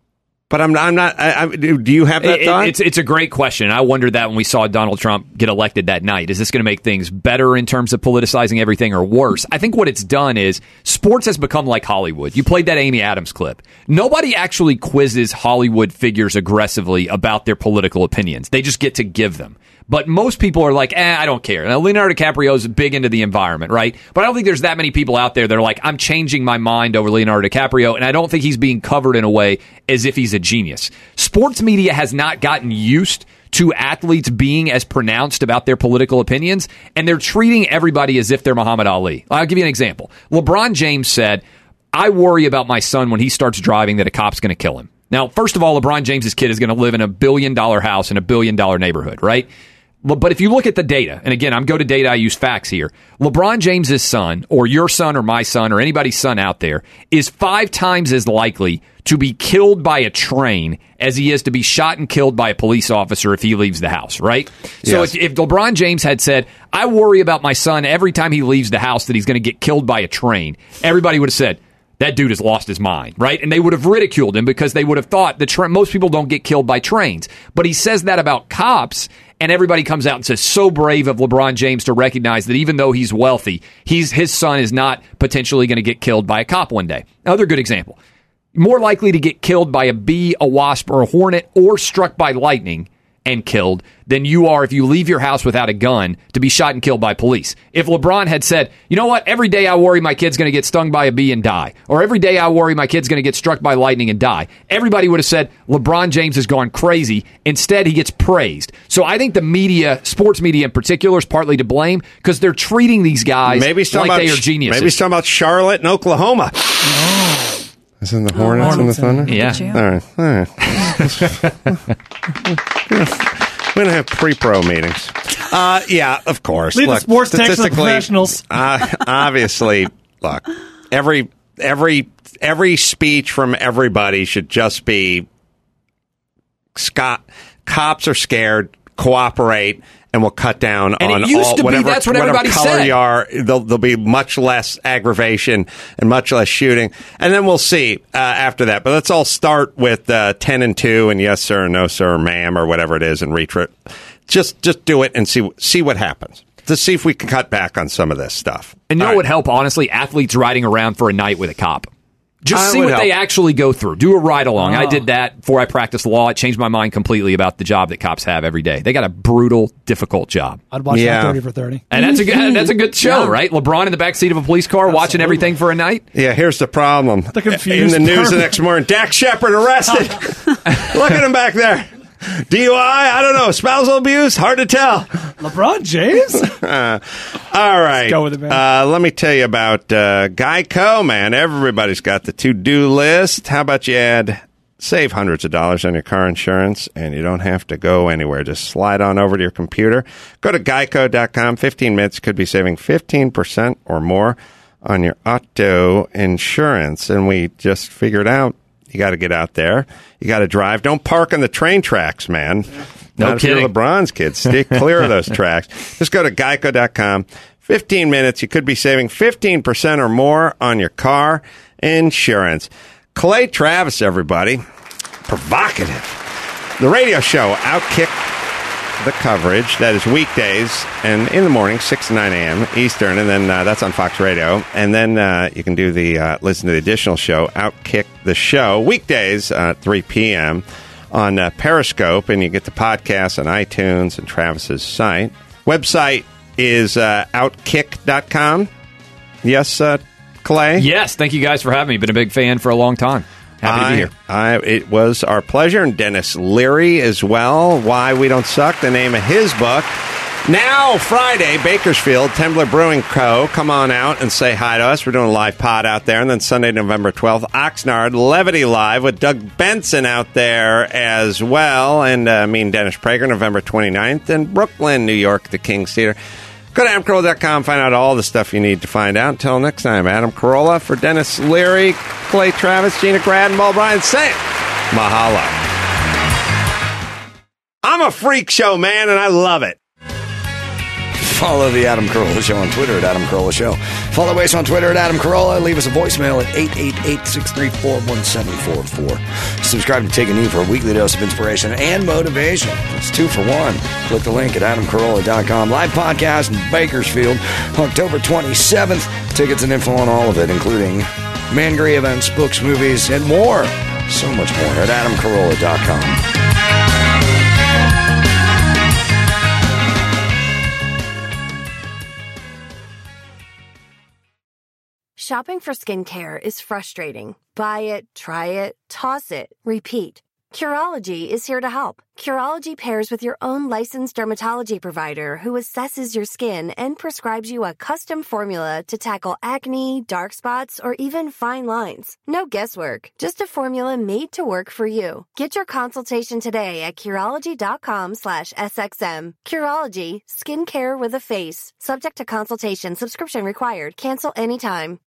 But I'm not. Do you have that thought? It's a great question. I wondered that when we saw Donald Trump get elected that night. Is this going to make things better in terms of politicizing everything, or worse? I think what it's done is sports has become like Hollywood. You played that Amy Adams clip. Nobody actually quizzes Hollywood figures aggressively about their political opinions. They just get to give them. But most people are like, I don't care. Now, Leonardo DiCaprio is big into the environment, right? But I don't think there's that many people out there that are like, I'm changing my mind over Leonardo DiCaprio, and I don't think he's being covered in a way as if he's a genius. Sports media has not gotten used to athletes being as pronounced about their political opinions, and they're treating everybody as if they're Muhammad Ali. I'll give you an example. LeBron James said, I worry about my son when he starts driving that a cop's going to kill him. Now, first of all, LeBron James's kid is going to live in $1 billion house in $1 billion neighborhood, right? But if you look at the data, and again, I'm go to data, I use facts here. LeBron James's son, or your son, or my son, or anybody's son out there, is 5 times as likely to be killed by a train as he is to be shot and killed by a police officer if he leaves the house, right? Yes. So if LeBron James had said, I worry about my son every time he leaves the house that he's going to get killed by a train, everybody would have said, that dude has lost his mind, right? And they would have ridiculed him because they would have thought most people don't get killed by trains. But he says that about cops, and everybody comes out and says, so brave of LeBron James to recognize that even though he's wealthy, his son is not potentially going to get killed by a cop one day. Another good example. More likely to get killed by a bee, a wasp, or a hornet, or struck by lightning and killed than you are if you leave your house without a gun to be shot and killed by police. If LeBron had said, you know what, every day I worry my kid's going to get stung by a bee and die, or every day I worry my kid's going to get struck by lightning and die, everybody would have said, LeBron James has gone crazy. Instead, he gets praised. So I think the media, sports media in particular, is partly to blame because they're treating these guys like they are geniuses. Maybe some about Charlotte and Oklahoma. Isn't the Hornets and the Thunder? Yeah. All right. We're going to have pre-pro meetings. Yeah, of course. Leave the sports text to the professionals. Obviously, look, every speech from everybody should just be, cops are scared, cooperate, and we'll cut down and on it used to be, that's what everybody said. You are, there'll be much less aggravation and much less shooting, and then we'll see after that. But let's all start with 10 and 2 and yes sir, no sir, ma'am, or whatever it is, and retreat. Just do it and see what happens. To see if we can cut back on some of this stuff. And you know what would help, honestly? Athletes riding around for a night with a cop. Just see what they actually go through. Do a ride-along. I did that before I practiced law. It changed my mind completely about the job that cops have every day. They got a brutal, difficult job. I'd watch that 30 for 30. And that's a good show, right? LeBron in the backseat of a police car watching everything for a night. Yeah, here's the problem. In the news the next morning, Dak Shepard arrested. Look at him back there. DUI? I don't know. Spousal abuse? Hard to tell. LeBron James? All right. Let's go with it, man. Let me tell you about Geico, man. Everybody's got the to-do list. How about you save hundreds of dollars on your car insurance, and you don't have to go anywhere. Just slide on over to your computer. Go to geico.com. 15 minutes could be saving 15% or more on your auto insurance. And we just figured out you got to get out there. You got to drive. Don't park on the train tracks, man. Not if you're LeBron's kids. Stay clear of those tracks. Just go to geico.com. 15 minutes. You could be saving 15% or more on your car. Insurance. Clay Travis, everybody. Provocative. The radio show, Outkick the Coverage. That is weekdays and in the morning, 6 to 9 a.m. Eastern, and then that's on Fox Radio. And then you can do the listen to the additional show, Outkick the Show, weekdays 3 p.m. on Periscope, and you get the podcast on iTunes and Travis's site. Website is outkick.com. Yes, Clay? Yes, thank you guys for having me. Been a big fan for a long time. Happy to be here. It was our pleasure. And Dennis Leary as well. Why We Don't Suck, the name of his book. Now, Friday, Bakersfield, Tembler Brewing Co. Come on out and say hi to us. We're doing a live pod out there. And then Sunday, November 12th, Oxnard, Levity Live with Doug Benson out there as well. And me and Dennis Prager, November 29th. And Brooklyn, New York, the King's Theater. Go to AdamCarolla.com, find out all the stuff you need to find out. Until next time, Adam Carolla for Dennis Leary, Clay Travis, Gina Grad, and Paul Bryan saying mahalo. I'm a freak show, man, and I love it. Follow the Adam Carolla Show on Twitter at Adam Carolla Show. Follow us on Twitter at Adam Carolla. Leave us a voicemail at 888-634-1744. Subscribe to Take a Knee for a weekly dose of inspiration and motivation. It's 2 for 1. Click the link at AdamCarolla.com. Live podcast in Bakersfield, October 27th. Tickets and info on all of it, including Mangry events, books, movies, and more. So much more at AdamCarolla.com. Shopping for skincare is frustrating. Buy it, try it, toss it, repeat. Curology is here to help. Curology pairs with your own licensed dermatology provider who assesses your skin and prescribes you a custom formula to tackle acne, dark spots, or even fine lines. No guesswork, just a formula made to work for you. Get your consultation today at Curology.com/SXM. Curology, skincare with a face. Subject to consultation, subscription required. Cancel anytime.